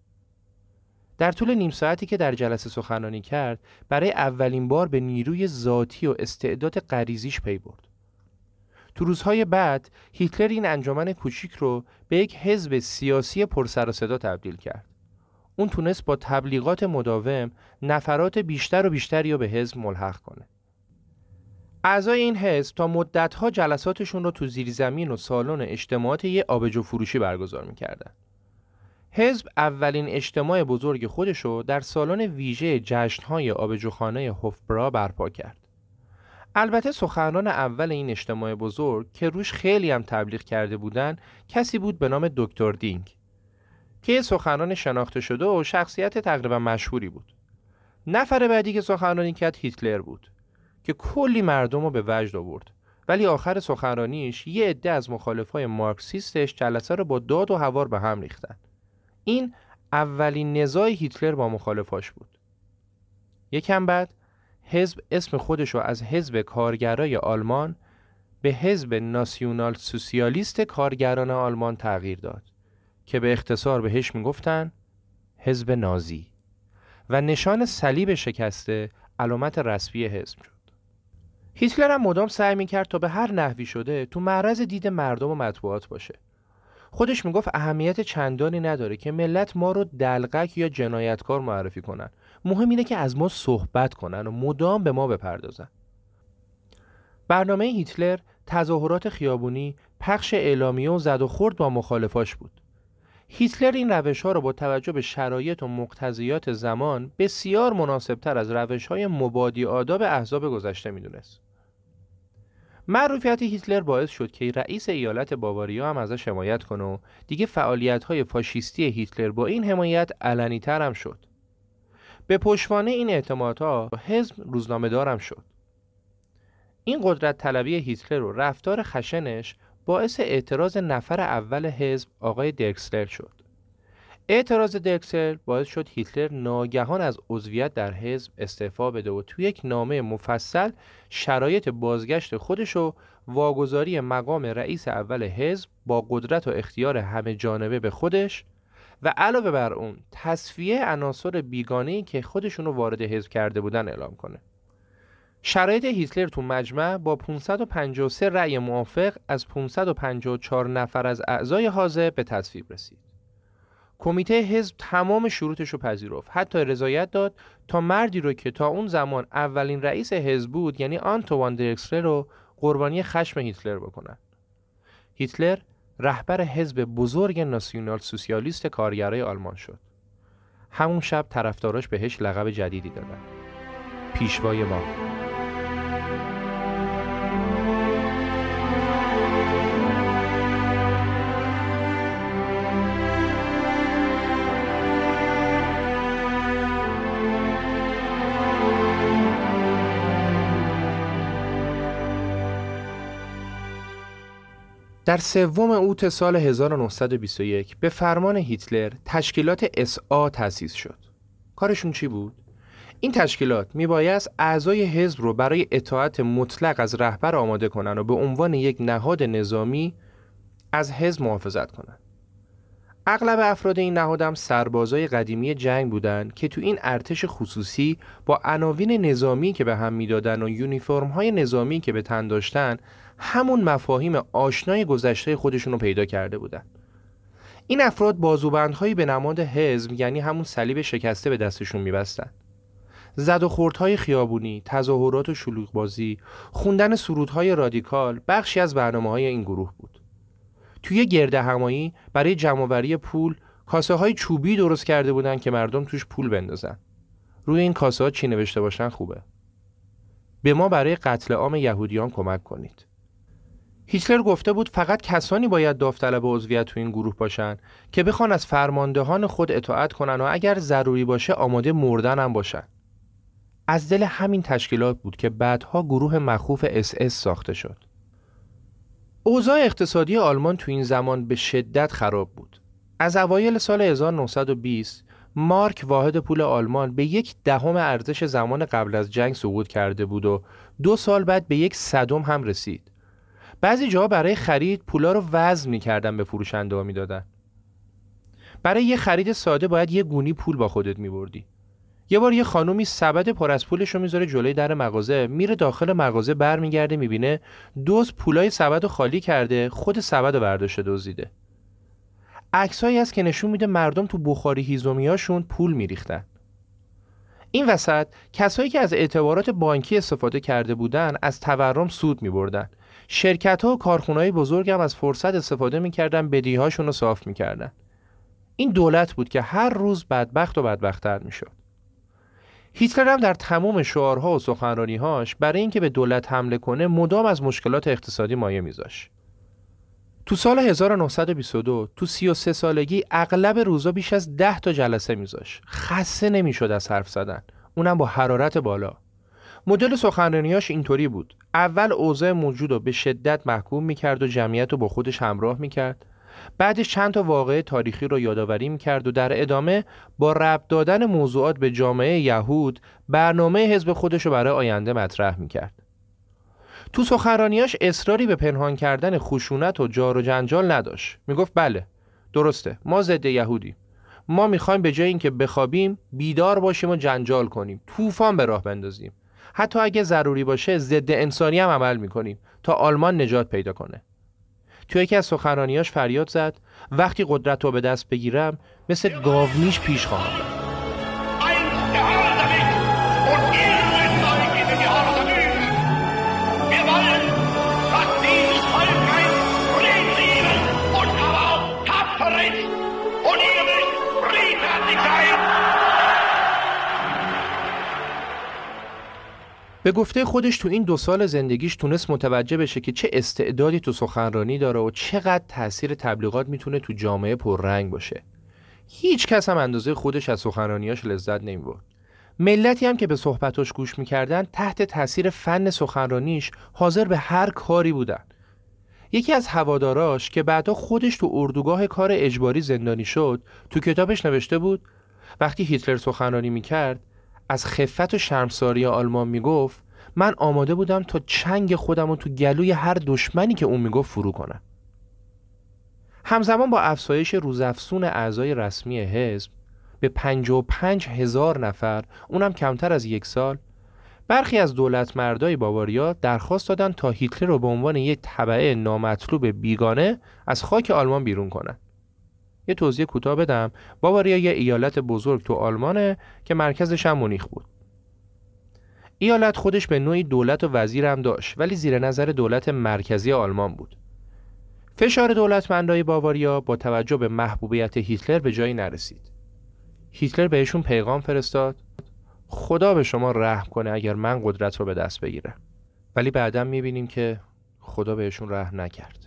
در طول نیم ساعتی که در جلسه سخنرانی کرد برای اولین بار به نیروی ذاتی و استعداد غریزیش پی برد. تو روزهای بعد هیتلر این انجمن کوچیک رو به یک حزب سیاسی پرسر و صدا تبدیل کرد. اون تونست با تبلیغات مداوم نفرات بیشتر و بیشتری رو به حزب ملحق کنه. اعضای این حزب تا مدت‌ها جلساتشون رو تو زیرزمین و سالن اجتماعات یه آبجو فروشی برگزار می‌کردن. حزب اولین اجتماع بزرگ خودش رو در سالن ویژه جشن‌های آبجوخانه هوفبرا برپا کرد. البته سخنران اول این اجتماع بزرگ که روش خیلی هم تبلیغ کرده بودن کسی بود به نام دکتر دینگ که یه سخنران شناخته شده و شخصیت تقریبا مشهوری بود. نفر بعدی که سخنرانی کرد هیتلر بود که کلی مردم رو به وجد آورد، ولی آخر سخنرانیش یه عده از مخالفای مارکسیستش جلسه رو با داد و هوار به هم ریختن. این اولین نزاع هیتلر با مخالفاش بود. یکم بعد حزب اسم خودش رو از حزب کارگرای آلمان به حزب ناسیونال سوسیالیست کارگران آلمان تغییر داد که به اختصار بهش میگفتن حزب نازی و نشان صلیب شکسته علامت رسمی حزب شد. هیتلر هم مدام سعی میکرد تا به هر نحوی شده تو معرض دید مردم و مطبوعات باشه. خودش میگفت اهمیت چندانی نداره که ملت ما رو دلقک یا جنایتکار معرفی کنن، مهم اینه که از ما صحبت کنن و مدام به ما بپردازن. برنامه هیتلر تظاهرات خیابونی، پخش اعلامیه و زد و خورد با مخالفاش بود. هیتلر این روش‌ها رو با توجه به شرایط و مقتضیات زمان بسیار مناسبتر از روش‌های مبادی آداب احزاب گذشته میدونست. معروفیت هیتلر باعث شد که رئیس ایالت باواریا هم ازش حمایت کنه و دیگه فعالیت‌های فاشیستی هیتلر با این حمایت علنی‌تر هم شد. به پشتوانه این اعتمادها حزب روزنامه‌دار هم شد. این قدرت طلبی هیتلر و رفتار خشنش باعث اعتراض نفر اول حزب آقای درکسلر شد. اعتراض درکسلر باعث شد هیتلر ناگهان از عضویت در حزب استعفا بده و توی یک نامه مفصل شرایط بازگشت خودش و واگذاری مقام رئیس اول حزب با قدرت و اختیار همه جانبه به خودش و علاوه بر اون تصفیه عناصر بیگانه‌ای که خودشونو وارد حزب کرده بودن اعلام کنه. شرایط هیتلر تو مجمع با پانصد و پنجاه و سه رأی موافق از پانصد و پنجاه و چهار نفر از اعضای حاضر به تصویب رسید. کمیته حزب تمام شروطش رو پذیرفت، حتی رضایت داد تا مردی رو که تا اون زمان اولین رئیس حزب بود یعنی آنتوان درکسلر رو قربانی خشم هیتلر بکنن. هیتلر رهبر حزب بزرگ ناسیونال سوسیالیست کارگرای آلمان شد. همون شب طرفداراش بهش لقب جدیدی دادن، پیشوای ما. در سوم اوت سال هزار و نهصد و بیست و یک به فرمان هیتلر تشکیلات اس آ تأسیس شد. کارشون چی بود؟ این تشکیلات میبایست اعضای حزب رو برای اطاعت مطلق از رهبر آماده کنن و به عنوان یک نهاد نظامی از حزب محافظت کنن. اغلب افراد این نهاد هم سربازای قدیمی جنگ بودند که تو این ارتش خصوصی با عناوین نظامی که به هم میدادن و یونیفرم‌های نظامی که به تن داشتن همون مفاهیم آشنای گذشته خودشون رو پیدا کرده بودن. این افراد بازوبندهایی به نماد حزب یعنی همون صلیب شکسته به دستشون میبستن. زد و خوردهای خیابونی، تظاهرات و شلوغ‌بازی، خوندن سرودهای رادیکال بخشی از برنامه‌های این گروه بود. توی گردهمایی برای جمع‌آوری پول کاسه‌های چوبی درست کرده بودن که مردم توش پول بندازن. روی این کاسه‌ها چی نوشته باشن خوبه؟ به ما برای قتل عام یهودیان کمک کنید. هیتلر گفته بود فقط کسانی باید داوطلب عضویت تو این گروه باشن که بخوان از فرماندهان خود اطاعت کنن و اگر ضروری باشه آماده مردن هم باشن. از دل همین تشکیلات بود که بعدها گروه مخوف اس اس ساخته شد. اوضاع اقتصادی آلمان تو این زمان به شدت خراب بود. از اوایل سال هزار و نهصد و بیست مارک واحد پول آلمان به یک دهم ارزش زمان قبل از جنگ سقوط کرده بود و دو سال بعد به یک صدم هم رسید. بعضی جاها برای خرید پولا رو وزن می‌کردن به فروشنده ها میدادن. برای یه خرید ساده باید یه گونی پول با خودت می‌بردی. یه بار یه خانومی سبد پر از پولش رو میذاره جلوی در مغازه، میره داخل مغازه برمیگرده میبینه دزد پولای سبد رو خالی کرده، خود سبد رو برداشته دزدیده. عکسایی هست که نشون میده مردم تو بخاری هیزومیاشون پول میریختن. این وسط کسایی که از اعتبارات بانکی استفاده کرده بودن از تورم سود میبردن. شرکت‌ها و کارخونه‌های بزرگ هم از فرصت استفاده میکردن، بدیهاشون رو صاف میکردن. این دولت بود که هر روز بدبخت و بدبخت‌تر میشد. هیتلر هم در تمام شعارها و سخنرانی‌هاش برای اینکه به دولت حمله کنه مدام از مشکلات اقتصادی مایه میذاشت. تو سال هزار و نهصد و بیست و دو تو سی و سه سالگی اغلب روزا بیش از ده تا جلسه میذاشت. خسته نمیشد از حرف زدن، اونم با حرارت بالا. مدل سخنرانیاش اینطوری بود: اول اوضاع موجود رو به شدت محکوم میکرد و جمعیت رو با خودش همراه میکرد. بعدش چند تا واقعه تاریخی رو یادآوری میکرد و در ادامه با ربط دادن موضوعات به جامعه یهود برنامه حزب خودش رو برای آینده مطرح میکرد. تو سخنرانیاش اصراری به پنهان کردن خشونت و جار و جنجال نداشت. میگفت بله درسته، ما ضد یهودیم، ما میخوایم به جای اینکه بخوابیم بیدار باشیم و جنجال کنیم، طوفان به راه بندازیم، حتی اگه ضروری باشه ضد انسانی هم عمل میکنیم تا آلمان نجات پیدا کنه. توی یکی از سخنرانیاش فریاد زد وقتی قدرت رو به دست بگیرم مثل گاومیش پیش خواهم رفت. به گفته خودش تو این دو سال زندگیش تونست متوجه بشه که چه استعدادی تو سخنرانی داره و چقدر تأثیر تبلیغات میتونه تو جامعه پررنگ باشه. هیچ کس هم اندازه خودش از سخنرانیاش لذت نمیبرد. ملتی هم که به صحبتاش گوش میکردن تحت تأثیر فن سخنرانیش حاضر به هر کاری بودن. یکی از هواداراش که بعدا خودش تو اردوگاه کار اجباری زندانی شد تو کتابش نوشته بود وقتی هیتلر سخنرانی میکرد از خفت و شرمساری آلمان میگفت من آماده بودم تا چنگ خودم رو تو گلوی هر دشمنی که اون میگفت فرو کنم. همزمان با افزایش روزافزون اعضای رسمی حزب به پنجاه و پنج هزار نفر، اونم کمتر از یک سال، برخی از دولت مردای باواریا درخواست دادن تا هیتلر رو به عنوان یک تبعه نامطلوب بیگانه از خاک آلمان بیرون کنن. یه توضیح کوتاه بدم. باواریا یه ایالت بزرگ تو آلمانه که مرکزش هم مونیخ بود. ایالت خودش به نوعی دولت و وزیر هم داشت ولی زیر نظر دولت مرکزی آلمان بود. فشار دولتمندای باواریا با توجه به محبوبیت هیتلر به جایی نرسید. هیتلر بهشون پیغام فرستاد خدا به شما رحم کنه اگر من قدرت رو به دست بگیرم. ولی بعداً میبینیم که خدا بهشون رحم نکرد.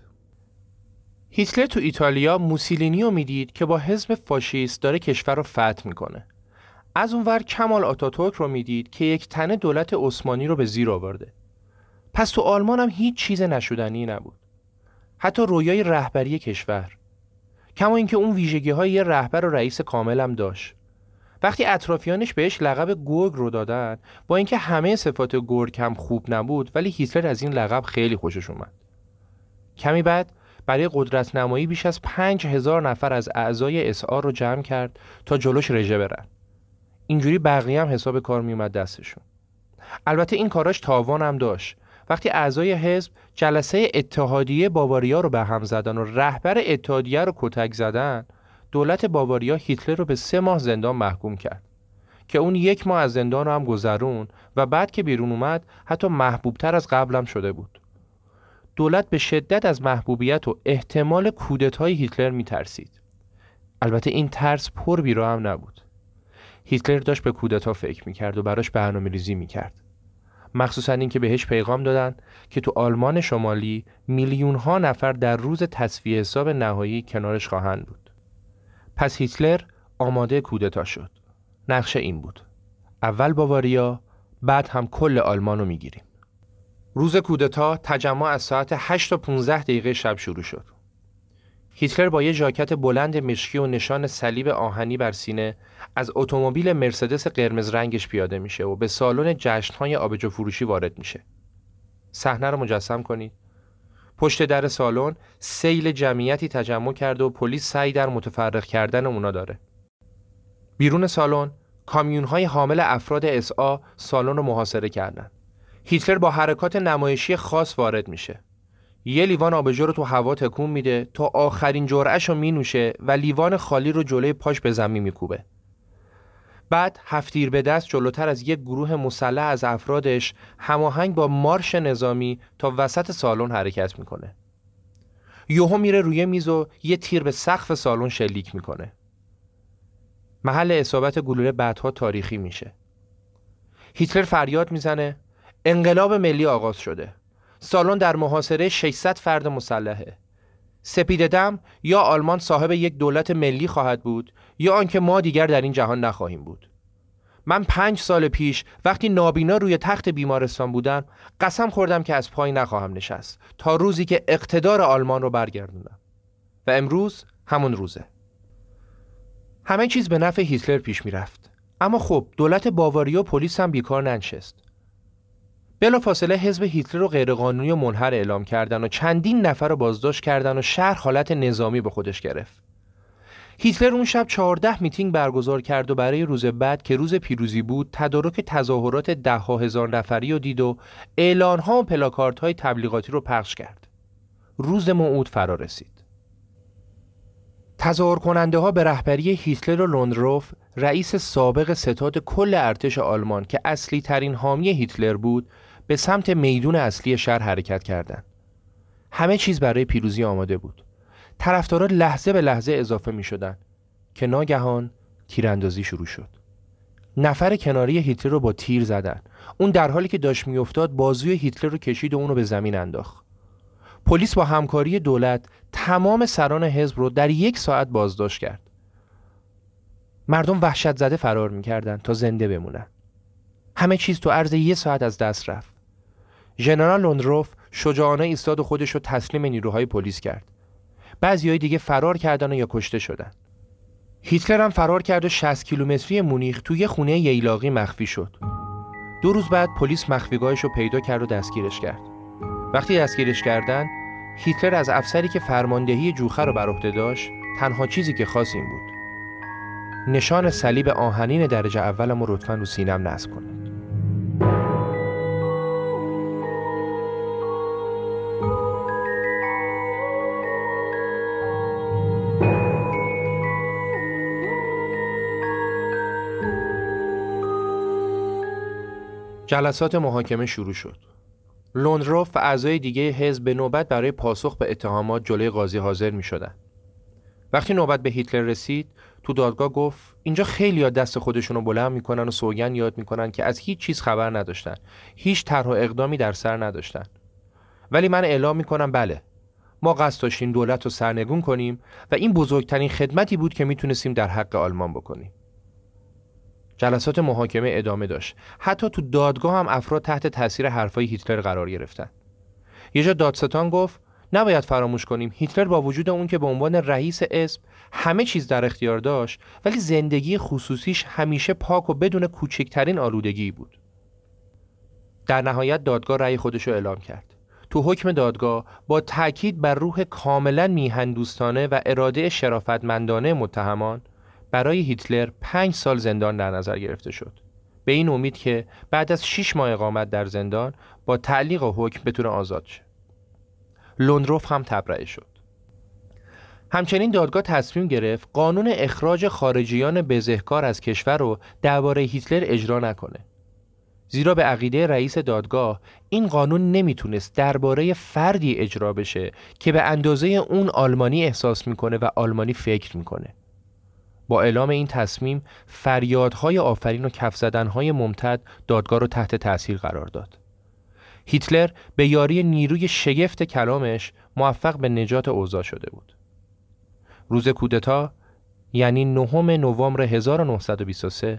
هیتلر تو ایتالیا موسولینی رو میدید که با حزب فاشیست داره کشور رو فتح میکنه. از اونور کمال آتاتورک رو میدید که یک تنه دولت عثمانی رو به زیر آورده. پس تو آلمان هم هیچ چیز نشدنی نبود. حتی رویای رهبری کشور. کما اینکه اون ویژگی های یه رهبر و رئیس کامل هم داشت. وقتی اطرافیانش بهش لقب گرگ رو دادن، با اینکه همه صفات گرگ هم خوب نبود ولی هیتلر از این لقب خیلی خوشش اومد. کمی بعد برای قدرت نمایی بیش از پنج هزار نفر از اعضای اس آر رو جمع کرد تا جلوش رژه برن. اینجوری بقیه هم حساب کار میومد دستشون. البته این کاراش تاوان هم داشت. وقتی اعضای حزب جلسه اتحادیه باواریا رو به هم زدن و رهبر اتحادیه رو کتک زدن، دولت باواریا هیتلر رو به سه ماه زندان محکوم کرد که اون یک ماه از زندان رو هم گذرون و بعد که بیرون اومد حتی محبوبتر از قبلم شده بود. دولت به شدت از محبوبیت و احتمال کودتای هیتلر میترسید. البته این ترس پر بیرا هم نبود. هیتلر داشت به کودتا فکر میکرد و براش برنامه‌ریزی میکرد. مخصوصا این که بهش پیغام دادن که تو آلمان شمالی میلیون ها نفر در روز تصفیه حساب نهایی کنارش خواهند بود. پس هیتلر آماده کودتا شد. نقشه این بود: اول باواریا، بعد هم کل آلمان رو میگیریم. روز کودتا تجمع از ساعت هشت و پانزده دقیقه شب شروع شد. هیتلر با یه ژاکت بلند مشکی و نشان صلیب آهنی بر سینه از اتومبیل مرسدس قرمز رنگش پیاده میشه و به سالن جشن‌های آبجو فروشی وارد میشه. صحنه رو مجسم کنید. پشت در سالن سیل جمعیتی تجمع کرده و پلیس سعی در متفرق کردن اونا داره. بیرون سالن کامیون‌های حامل افراد اس آ سالن رو محاصره کردن. هیتلر با حرکات نمایشی خاص وارد میشه. یه لیوان آبجو رو تو هوا تکون میده تا آخرین جرعه‌شو مینوشه و لیوان خالی رو جلوی پاش به زمین میکوبه. بعد هفتیر به دست جلوتر از یک گروه مسلح از افرادش هماهنگ با مارش نظامی تا وسط سالن حرکت میکنه. یوهو میره روی میز و یه تیر به سقف سالن شلیک میکنه. محل اصابت گلوله بعدها تاریخی میشه. هیتلر فریاد میزنه انقلاب ملی آغاز شده. سالن در محاصره ششصد فرد مسلحه. سپید دم یا آلمان صاحب یک دولت ملی خواهد بود یا آنکه ما دیگر در این جهان نخواهیم بود. من پنج سال پیش وقتی نابینا روی تخت بیمارستان بودم قسم خوردم که از پای نخواهم نشست تا روزی که اقتدار آلمان رو برگردونم. و امروز همون روزه. همه چیز به نفع هیتلر پیش میرفت. اما خب دولت باواریا و پلیس هم بیکار ننشست. بلافاصله حزب هیتلر رو غیرقانونی و منحل اعلام کردن و چندین نفر رو بازداشت کردن و شهر حالت نظامی به خودش گرفت. هیتلر اون شب چهارده میتینگ برگزار کرد و برای روز بعد که روز پیروزی بود تدارک تظاهرات ده ها هزار نفری رو دید و اعلان‌ها و پلاکاردهای تبلیغاتی رو پخش کرد. روز موعود فرا رسید. تظاهر کننده ها به رهبری هیتلر و لوندروف، رئیس سابق ستاد کل ارتش آلمان که اصلی ترین حامی هیتلر بود، به سمت میدون اصلی شهر حرکت کردند. همه چیز برای پیروزی آماده بود. طرفدارا لحظه به لحظه اضافه می شدن که ناگهان تیراندازی شروع شد. نفر کناری هیتلر رو با تیر زدن. اون در حالی که داشت می افتاد بازوی هیتلر رو کشید و اون رو به زمین انداخت. پلیس با همکاری دولت تمام سران حزب رو در یک ساعت بازداشت کرد. مردم وحشت زده فرار می‌کردن تا زنده بمونن. همه چیز تو عرض یک ساعت از دست رفت. ژنرال لوندروف شجاعانه ایستاد و خودش رو تسلیم نیروهای پلیس کرد. بعضیای دیگه فرار کردن و یا کشته شدن. هیتلر هم فرار کرد و شصت کیلومتری مونیخ توی خونه ییلاقی مخفی شد. دو روز بعد پلیس مخفیگاهش رو پیدا کرد و دستگیرش کرد. وقتی دستگیرش کردن، هیتلر از افسری که فرماندهی جوخه رو بر عهده داشت، تنها چیزی که خواست این بود: نشان صلیب آهنین درجه اولم رو لطفاً رو سینم نصب کنید. جلسات محاکمه شروع شد. لوندروف و اعضای دیگه حزب به نوبت برای پاسخ به اتهامات جلوی قاضی حاضر می شدن. وقتی نوبت به هیتلر رسید، تو دادگاه گفت اینجا خیلی‌ها دست خودشونو بلند میکنن و سوگند یاد میکنن که از هیچ چیز خبر نداشتن، هیچ طرح و اقدامی در سر نداشتن. ولی من اعلام میکنم بله، ما قصد داشتیم دولت رو سرنگون کنیم و این بزرگترین خدمتی بود که میتونستیم در حق آلمان بکنیم. جلسات محاکمه ادامه داشت. حتی تو دادگاه هم افراد تحت تاثیر حرفای هیتلر قرار گرفتن. یه جا دادستان گفت نباید فراموش کنیم هیتلر با وجود اون که به عنوان رئیس حزب همه چیز در اختیار داشت، ولی زندگی خصوصیش همیشه پاک و بدون کوچکترین آلودگی بود. در نهایت دادگاه رأی خودش رو اعلام کرد. تو حکم دادگاه با تاکید بر روح کاملا میهن دوستانه و اراده شرافتمندانه متهمان، برای هیتلر پنج سال زندان در نظر گرفته شد، به این امید که بعد از شش ماه اقامت در زندان با تعلیق حکم بتونه آزاد شه. لوندروف هم تبرئه شد. همچنین دادگاه تصمیم گرفت قانون اخراج خارجیان بزهکار از کشور رو درباره هیتلر اجرا نکنه، زیرا به عقیده رئیس دادگاه این قانون نمیتونست درباره فردی اجرا بشه که به اندازه اون آلمانی احساس میکنه و آلمانی فکر میکنه. با اعلام این تصمیم فریادهای آفرین و کف زدنهای ممتد دادگاه رو تحت تاثیر قرار داد. هیتلر به یاری نیروی شگفت کلامش موفق به نجات اوضاع شده بود. روز کودتا، یعنی نهم نوامبر هزار و نهصد و بیست و سه،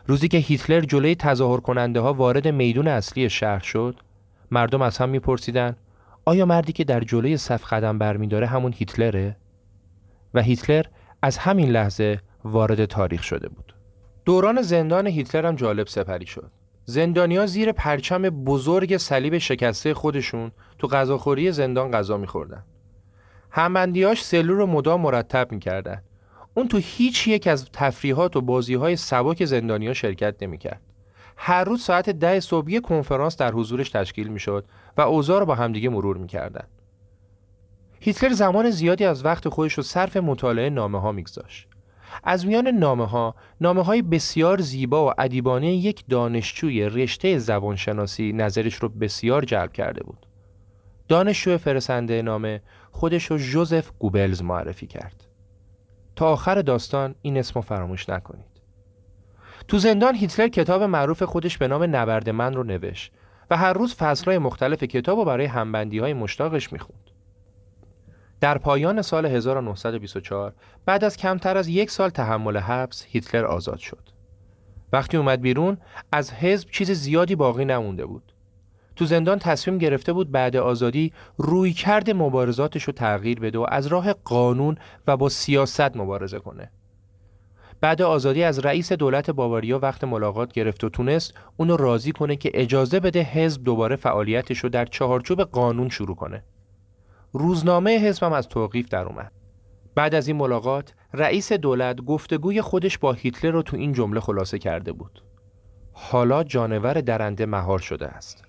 روزی که هیتلر جلوی تظاهر کننده ها وارد میدون اصلی شهر شد، مردم از هم میپرسیدن آیا مردی که در جلوی صف قدم برمی‌داره همون هیتلره؟ و هیتلر از همین لحظه وارد تاریخ شده بود. دوران زندان هیتلر هم جالب سپری شد. زندانی‌ها زیر پرچم بزرگ صلیب شکسته خودشون تو غذاخوری زندان غذا می‌خوردن. همبندیاش سلول رو مدام مرتب می‌کردن. اون تو هیچ یک از تفریحات و بازی‌های سبک زندانی‌ها شرکت نمی‌کرد. هر روز ساعت ده صبح یک کنفرانس در حضورش تشکیل می‌شد و اوضاع رو با همدیگه مرور می‌کردن. هیتلر زمان زیادی از وقت خودش رو صرف مطالعه نامه‌ها می‌گذاشت. از میان نامه‌ها، نامه‌های بسیار زیبا و ادیبانه یک دانشجوی رشته زبانشناسی نظرش رو بسیار جلب کرده بود. دانشجو فرستنده نامه خودش رو ژوزف گوبلز معرفی کرد. تا آخر داستان این اسمو فراموش نکنید. تو زندان هیتلر کتاب معروف خودش به نام نبرد من رو نوشت و هر روز فصل‌های مختلف کتاب رو برای همبندی‌های مشتاقش می‌خوند. در پایان سال هزار و نهصد و بیست و چهار بعد از کمتر از یک سال تحمل حبس هیتلر آزاد شد. وقتی اومد بیرون از حزب چیز زیادی باقی نمونده بود. تو زندان تصمیم گرفته بود بعد آزادی رویکرد مبارزاتش رو تغییر بده و از راه قانون و با سیاست مبارزه کنه. بعد آزادی از رئیس دولت باواریا وقت ملاقات گرفت و تونست اونو راضی کنه که اجازه بده حزب دوباره فعالیتش رو در چهارچوب قانون شروع کنه. روزنامه حزب هم از توقیف در اومد. بعد از این ملاقات رئیس دولت گفتگوی خودش با هیتلر رو تو این جمله خلاصه کرده بود: حالا جانور درنده مهار شده است.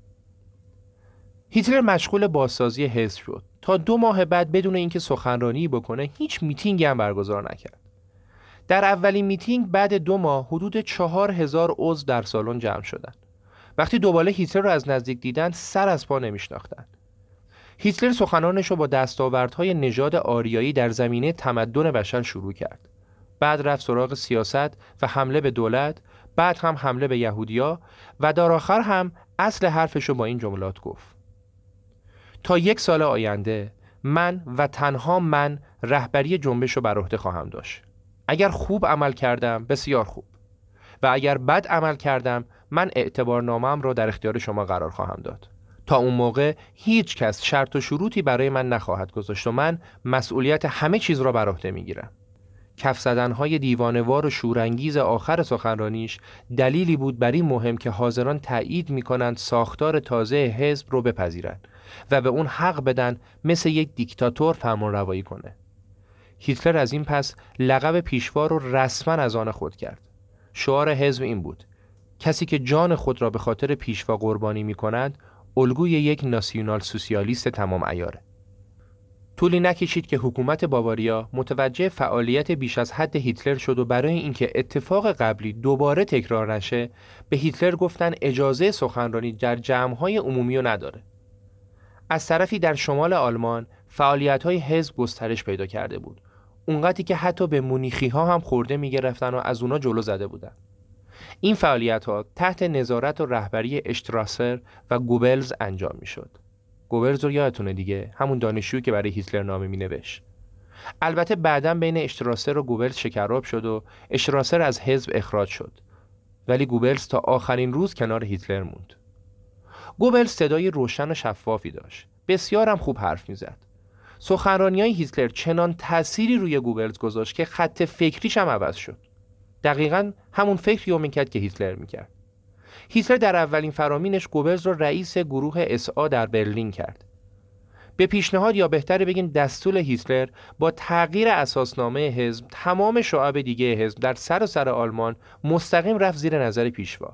هیتلر مشغول بازسازی حزب شد. تا دو ماه بعد بدون اینکه سخنرانی بکنه هیچ میتینگی هم برگزار نکرد. در اولین میتینگ بعد دو ماه حدود چهار هزار عضو در سالن جمع شدند. وقتی دوباره هیتلر رو از نزدیک دیدن سر از پا نمیشناختند. هیتلر سخنانش رو با دستاوردهای نژاد آریایی در زمینه تمدن بشر شروع کرد. بعد رفت سراغ سیاست و حمله به دولت، بعد هم حمله به یهودیا و در آخر هم اصل حرفش رو با این جملات گفت: تا یک سال آینده من و تنها من رهبری جنبش رو بر عهده خواهم داشت. اگر خوب عمل کردم بسیار خوب و اگر بد عمل کردم من اعتبارنامه‌ام را در اختیار شما قرار خواهم داد. تا اون موقع هیچ کس شرط و شروطی برای من نخواهد گذاشت و من مسئولیت همه چیز را بر عهده میگیرم. کف زدن‌های دیوانه‌وار و شورانگیز آخر سخنرانیش دلیلی بود بر این مهم که حاضران تایید می‌کنند ساختار تازه حزب رو بپذیرند و به اون حق بدن مثل یک دیکتاتور فرمانروایی کنه. هیتلر از این پس لقب پیشوا رو رسما از آن خود کرد. شعار حزب این بود: کسی که جان خود را به خاطر پیشوا قربانی می‌کند الگوی یک ناسیونال سوسیالیست تمام عیاره. طولی نکشید که حکومت باواریا متوجه فعالیت بیش از حد هیتلر شد و برای اینکه اتفاق قبلی دوباره تکرار نشه به هیتلر گفتن اجازه سخنرانی در جمع‌های عمومی رو نداره. از طرفی در شمال آلمان فعالیت‌های حزب گسترش پیدا کرده بود. اونقدری که حتی به مونیخی‌ها هم خورده می‌گرفتن و از اونا جلو زده بودن. این فعالیت‌ها تحت نظارت و رهبری اشتراسر و گوبلز انجام می‌شد. گوبلز رو یادتونه دیگه، همون دانشجویی که برای هیتلر نامه می‌نوشت. البته بعداً بین اشتراسر و گوبلز شکراب شد و اشتراسر از حزب اخراج شد. ولی گوبلز تا آخرین روز کنار هیتلر موند. گوبلز صدای روشن و شفافی داشت. بسیار هم خوب حرف می‌زد. سخنرانی‌های هیتلر چنان تأثیری روی گوبلز گذاشت که خط فکریش هم عوض شد. دقیقاً همون فکری رو می‌کرد که هیتلر می‌کرد. هیتلر در اولین فرامینش گوبلز رو رئیس گروه اس آ در برلین کرد. به پیشنهاد یا بهتره بگیم دستور هیتلر با تغییر اساسنامه حزب تمام شعب دیگه حزب در سراسر آلمان مستقیم رفت زیر نظر پیشوا.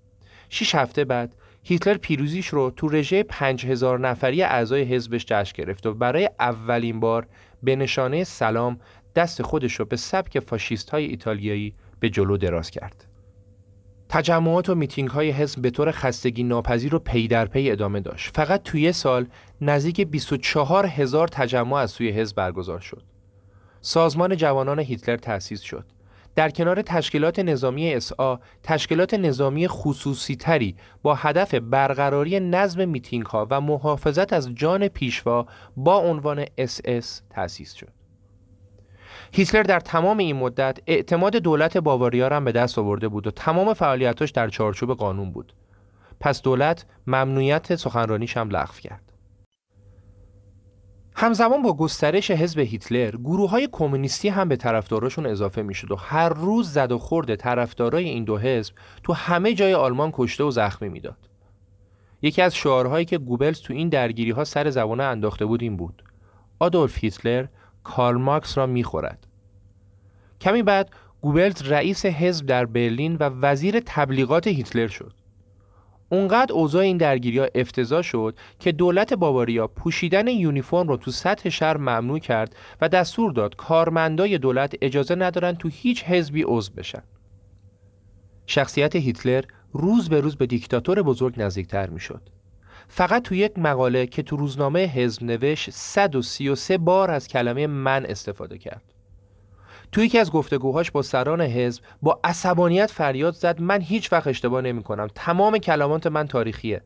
شش هفته بعد هیتلر پیروزیش رو تو رژه پنج هزار نفری اعضای حزبش جشن گرفت و برای اولین بار به نشانه سلام دست خودش رو به سبک فاشیست‌های ایتالیایی به جلو دراز کرد. تجمعات و میتینگ‌های حزب به طور خستگی ناپذیر و پی در پی ادامه داشت. فقط توی سال نزدیک بیست و چهار هزار تجمع از سوی حزب برگزار شد. سازمان جوانان هیتلر تأسیس شد. در کنار تشکیلات نظامی اس آ، تشکیلات نظامی خصوصی تری با هدف برقراری نظم میتینگ‌ها و محافظت از جان پیشوا با عنوان اس اس تأسیس شد. هیتلر در تمام این مدت اعتماد دولت باواریا را به دست آورده بود و تمام فعالیتاش در چارچوب قانون بود. پس دولت ممنوعیت سخنرانیش هم لغو کرد. همزمان با گسترش حزب هیتلر، گروه‌های کمونیستی هم به طرفداراشون اضافه می‌شد و هر روز زد و خورد طرفدارای این دو حزب تو همه جای آلمان کشته و زخمی میداد. یکی از شعارهایی که گوبلز تو این درگیری‌ها سر زبانه انداخته بود این بود: آدولف هیتلر کارل مارکس را می‌خورد. کمی بعد گوبلز رئیس حزب در برلین و وزیر تبلیغات هیتلر شد. اونقدر اوضاع این درگیری‌ها افتضاح شد که دولت باواریا پوشیدن یونیفرم رو تو سطح شهر ممنوع کرد و دستور داد کارمندای دولت اجازه ندارن تو هیچ حزبی عضو بشن. شخصیت هیتلر روز به روز به دیکتاتور بزرگ نزدیکتر میشد. فقط تو یک مقاله که تو روزنامه حزب نوشت صد و سی و سه بار از کلمه من استفاده کرد. توی یکی از گفتگوهاش با سران حزب با عصبانیت فریاد زد: من هیچ وقت اشتباه نمی کنم، تمام کلمات من تاریخیه.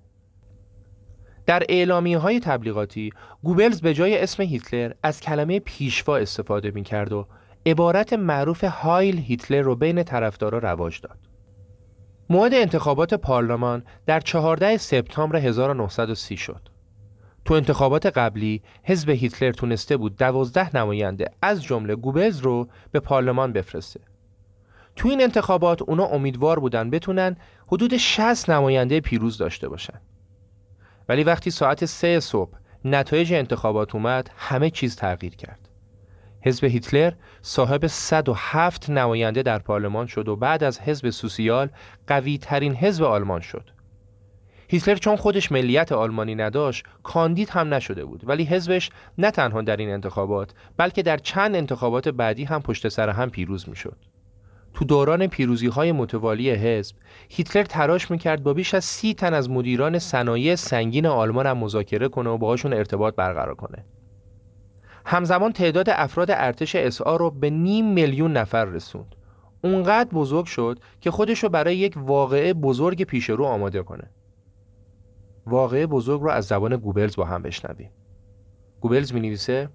در اعلامیه‌های تبلیغاتی گوبلز به جای اسم هیتلر از کلمه پیشوا استفاده می کرد و عبارت معروف هایل هیتلر رو بین طرفدارا رواج داد. موعد انتخابات پارلمان در چهاردهم سپتامبر هزار و نهصد و سی شد. تو انتخابات قبلی حزب هیتلر تونسته بود دوازده نماینده از جمله گوبلز رو به پارلمان بفرسته. تو این انتخابات اونا امیدوار بودن بتونن حدود شصت نماینده پیروز داشته باشن. ولی وقتی ساعت سه صبح نتایج انتخابات اومد، همه چیز تغییر کرد. حزب هیتلر صاحب صد و هفت نماینده در پارلمان شد و بعد از حزب سوسیال قوی ترین حزب آلمان شد. هیتلر چون خودش ملیت آلمانی نداشت کاندید هم نشده بود، ولی حزبش نه تنها در این انتخابات بلکه در چند انتخابات بعدی هم پشت سر هم پیروز میشد. تو دوران پیروزی‌های متوالی حزب، هیتلر تلاش میکرد با بیش از سی تن از مدیران صنایع سنگین آلمان هم مذاکره کنه و باهاشون ارتباط برقرار کنه. همزمان تعداد افراد ارتش اس آ رو به نیم میلیون نفر رسوند. اونقدر بزرگ شد که خودش رو برای یک واقعه بزرگ پیش رو آماده کنه. واقعه بزرگ رو از زبان گوبلز با هم بشنویم. گوبلز می‌نویسه: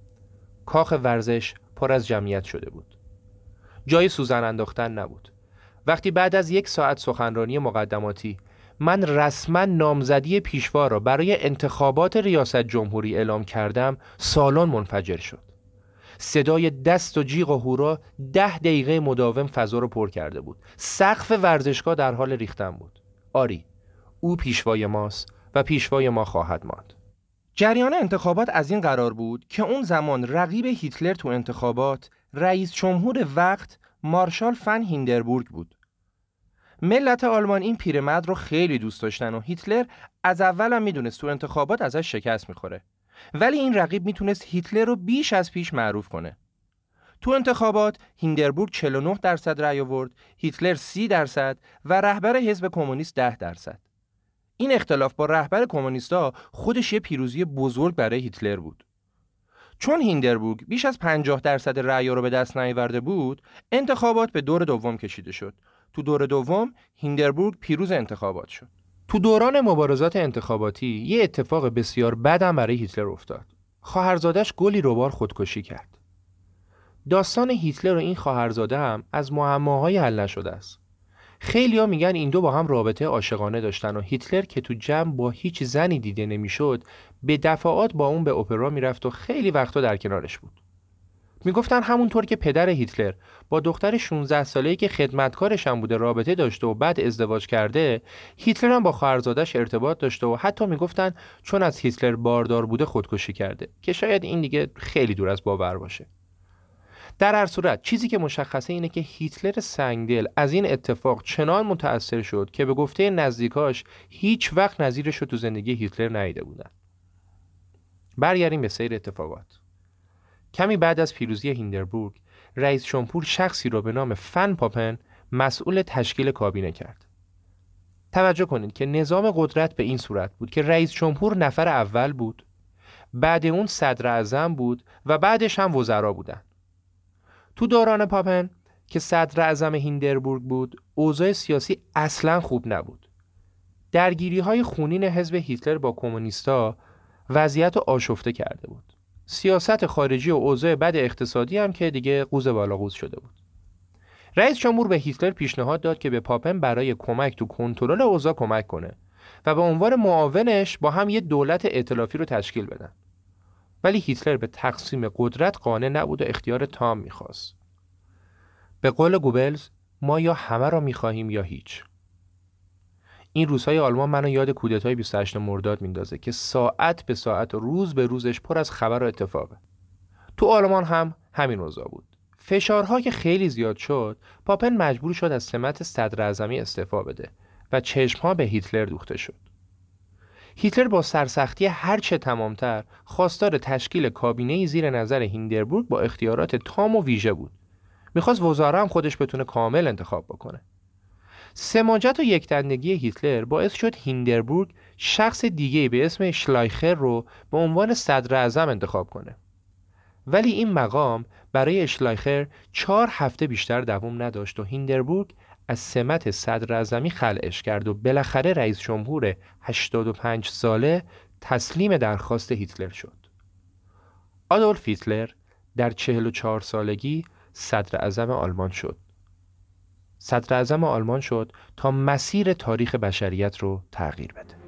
کاخ ورزش پر از جمعیت شده بود. جای سوزن انداختن نبود. وقتی بعد از یک ساعت سخنرانی مقدماتی من رسما نامزدی پیشوا را برای انتخابات ریاست جمهوری اعلام کردم، سالن منفجر شد. صدای دست و جیغ و هورا ده دقیقه مداوم فضا رو پر کرده بود. سقف ورزشگاه در حال ریختن بود. آری، او پیشوای ماست و پیشوای ما خواهد ماند. جریان انتخابات از این قرار بود که اون زمان رقیب هیتلر تو انتخابات رئیس جمهور وقت مارشال فن هیندربورگ بود. ملت آلمان این پیرمرد رو خیلی دوست داشتن و هیتلر از اول هم میدونست تو انتخابات ازش شکست میخوره. ولی این رقیب میتونست هیتلر رو بیش از پیش معروف کنه. تو انتخابات هیندربورگ چهل و نه درصد رأی آورد، هیتلر سی درصد و رهبر حزب کمونیست ده درصد. این اختلاف با رهبر کمونیستا خودش یه پیروزی بزرگ برای هیتلر بود. چون هیندربورگ بیش از پنجاه درصد رأی رو به دست نیاورده بود، انتخابات به دور دوم کشیده شد. تو دور دوم هیندربورگ پیروز انتخابات شد. تو دوران مبارزات انتخاباتی یه اتفاق بسیار بد هم برای هیتلر افتاد. خواهرزادش گلی روبار خودکشی کرد. داستان هیتلر و این خواهرزاده هم از معماهای حل نشده است. خیلی‌ها میگن این دو با هم رابطه عاشقانه داشتن و هیتلر که تو جمع با هیچ زنی دیده نمیشد، به دفعات با اون به اپرا میرفت و خیلی وقتا در کنارش بود. میگفتن همونطور که پدر هیتلر با دختر شانزده ساله‌ای که خدمتکارش هم بوده رابطه داشته و بعد ازدواج کرده، هیتلر هم با خواهرزادش ارتباط داشته و حتی میگفتن چون از هیتلر باردار بوده خودکشی کرده، که شاید این دیگه خیلی دور از باور باشه. در هر صورت چیزی که مشخصه اینه که هیتلر سنگدل از این اتفاق چنان متأثر شد که به گفته نزدیکاش هیچ وقت نظیرش رو تو زندگی هیتلر ندیده بودن. برگردیم به سیر اتفاقات. کمی بعد از پیروزی هیندربورگ، رئیس جمهور شخصی رو به نام فن پاپن مسئول تشکیل کابینه کرد. توجه کنید که نظام قدرت به این صورت بود که رئیس جمهور نفر اول بود، بعد اون صدر اعظم بود و بعدش هم وزرا بودن. تو دوران پاپن که صدر اعظم هیندربورگ بود، اوضاع سیاسی اصلاً خوب نبود. درگیری‌های خونین حزب هیتلر با کمونیستا وضعیت رو آشفته کرده بود. سیاست خارجی و اوضاع بد اقتصادی هم که دیگه قوز بالا قوز شده بود. رئیس جمهور به هیتلر پیشنهاد داد که به پاپن برای کمک تو کنترل اوضاع کمک کنه و به عنوان معاونش با هم یه دولت ائتلافی رو تشکیل بدن. ولی هیتلر به تقسیم قدرت قانع نبود و اختیار تام می‌خواست. به قول گوبلز ما یا همه را می‌خواهیم یا هیچ. این روزهای آلمان منو یاد کودتای بیست و هشتم مرداد میندازه که ساعت به ساعت و روز به روزش پر از خبر و اتفاقه. تو آلمان هم همین اوضاع بود. فشارها که خیلی زیاد شد، پاپن مجبور شد از سمت صدراعظمی استعفا بده و چشمها به هیتلر دوخته شد. هیتلر با سرسختی هرچه تمامتر خواستار تشکیل کابینه‌ای زیر نظر هیندربورگ با اختیارات تام و ویژه بود. میخواست وزرا هم خودش بتونه کامل انتخاب بکنه. سماجت و یکدندگی هیتلر باعث شد هیندربورگ شخص دیگه‌ای به اسم اشلایخر رو به عنوان صدراعظم انتخاب کنه. ولی این مقام برای اشلایخر چهار هفته بیشتر دوام نداشت و هیندربورگ از سمت صدراعظمی خلعش کرد و بالاخره رئیس جمهور هشتاد و پنج ساله تسلیم درخواست هیتلر شد. آدولف هیتلر در چهل و چهار سالگی صدراعظم آلمان شد. صدراعظم آلمان شد تا مسیر تاریخ بشریت رو تغییر بده.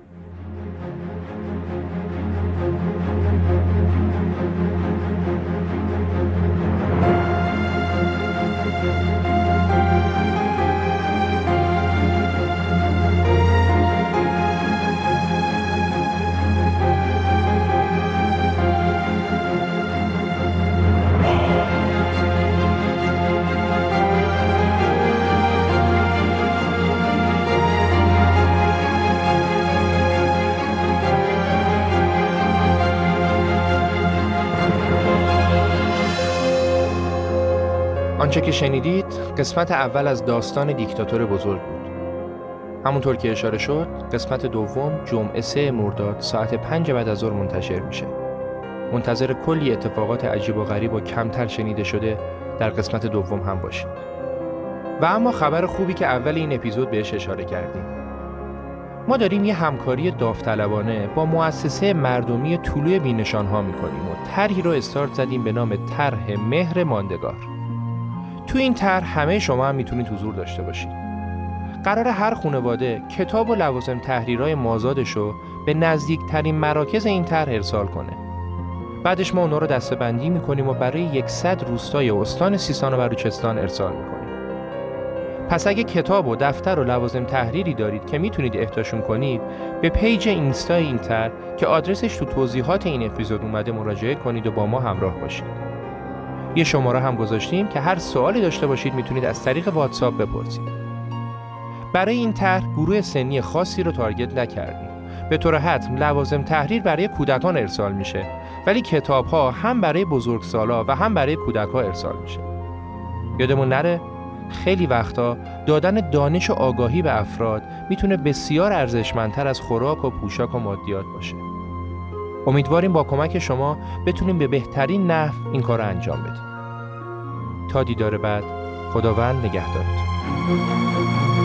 آنچه که شنیدید قسمت اول از داستان دیکتاتور بزرگ بود. همونطور که اشاره شد قسمت دوم جمعه سه مرداد ساعت پنج بعد از ظهر منتشر میشه. منتظر کلی اتفاقات عجیب و غریب و کمتر شنیده شده در قسمت دوم هم باشید. و اما خبر خوبی که اول این اپیزود بهش اشاره کردیم. ما داریم یه همکاری داوطلبانه با مؤسسه مردمی طلوع بی‌نشان‌ها میکنیم و طرحی رو استارت زدیم به نام طرح مهر ماندگار. تو این طرح همه شما هم میتونید حضور داشته باشید. قرار هر خانواده کتاب و لوازم تحریرهای مازادش رو به نزدیکترین مراکز این طرح ارسال کنه. بعدش ما اونا رو دسته‌بندی میکنیم و برای صد روستای استان سیستان و بلوچستان ارسال میکنیم. پس اگه کتاب و دفتر و لوازم تحریری دارید که میتونید اهداشون کنید، به پیج اینستا این طرح که آدرسش تو توضیحات این اپیزود اومده مراجعه کنید و با ما همراه باشید. یه شماره هم گذاشتیم که هر سوالی داشته باشید میتونید از طریق واتساپ بپرسید. برای این طرح گروه سنی خاصی رو تارگت نکردیم. به طور حتم لوازم تحریر برای کودکان ارسال میشه، ولی کتاب‌ها هم برای بزرگسالا و هم برای کودک‌ها ارسال میشه. یادمون نره خیلی وقتا دادن دانش و آگاهی به افراد میتونه بسیار ارزشمندتر از خوراک و پوشاک و مادیات باشه. امیدواریم با کمک شما بتونیم به بهترین نحو این کار رو انجام بدیم. تا دیدار بعد، خداوند نگهدارتون.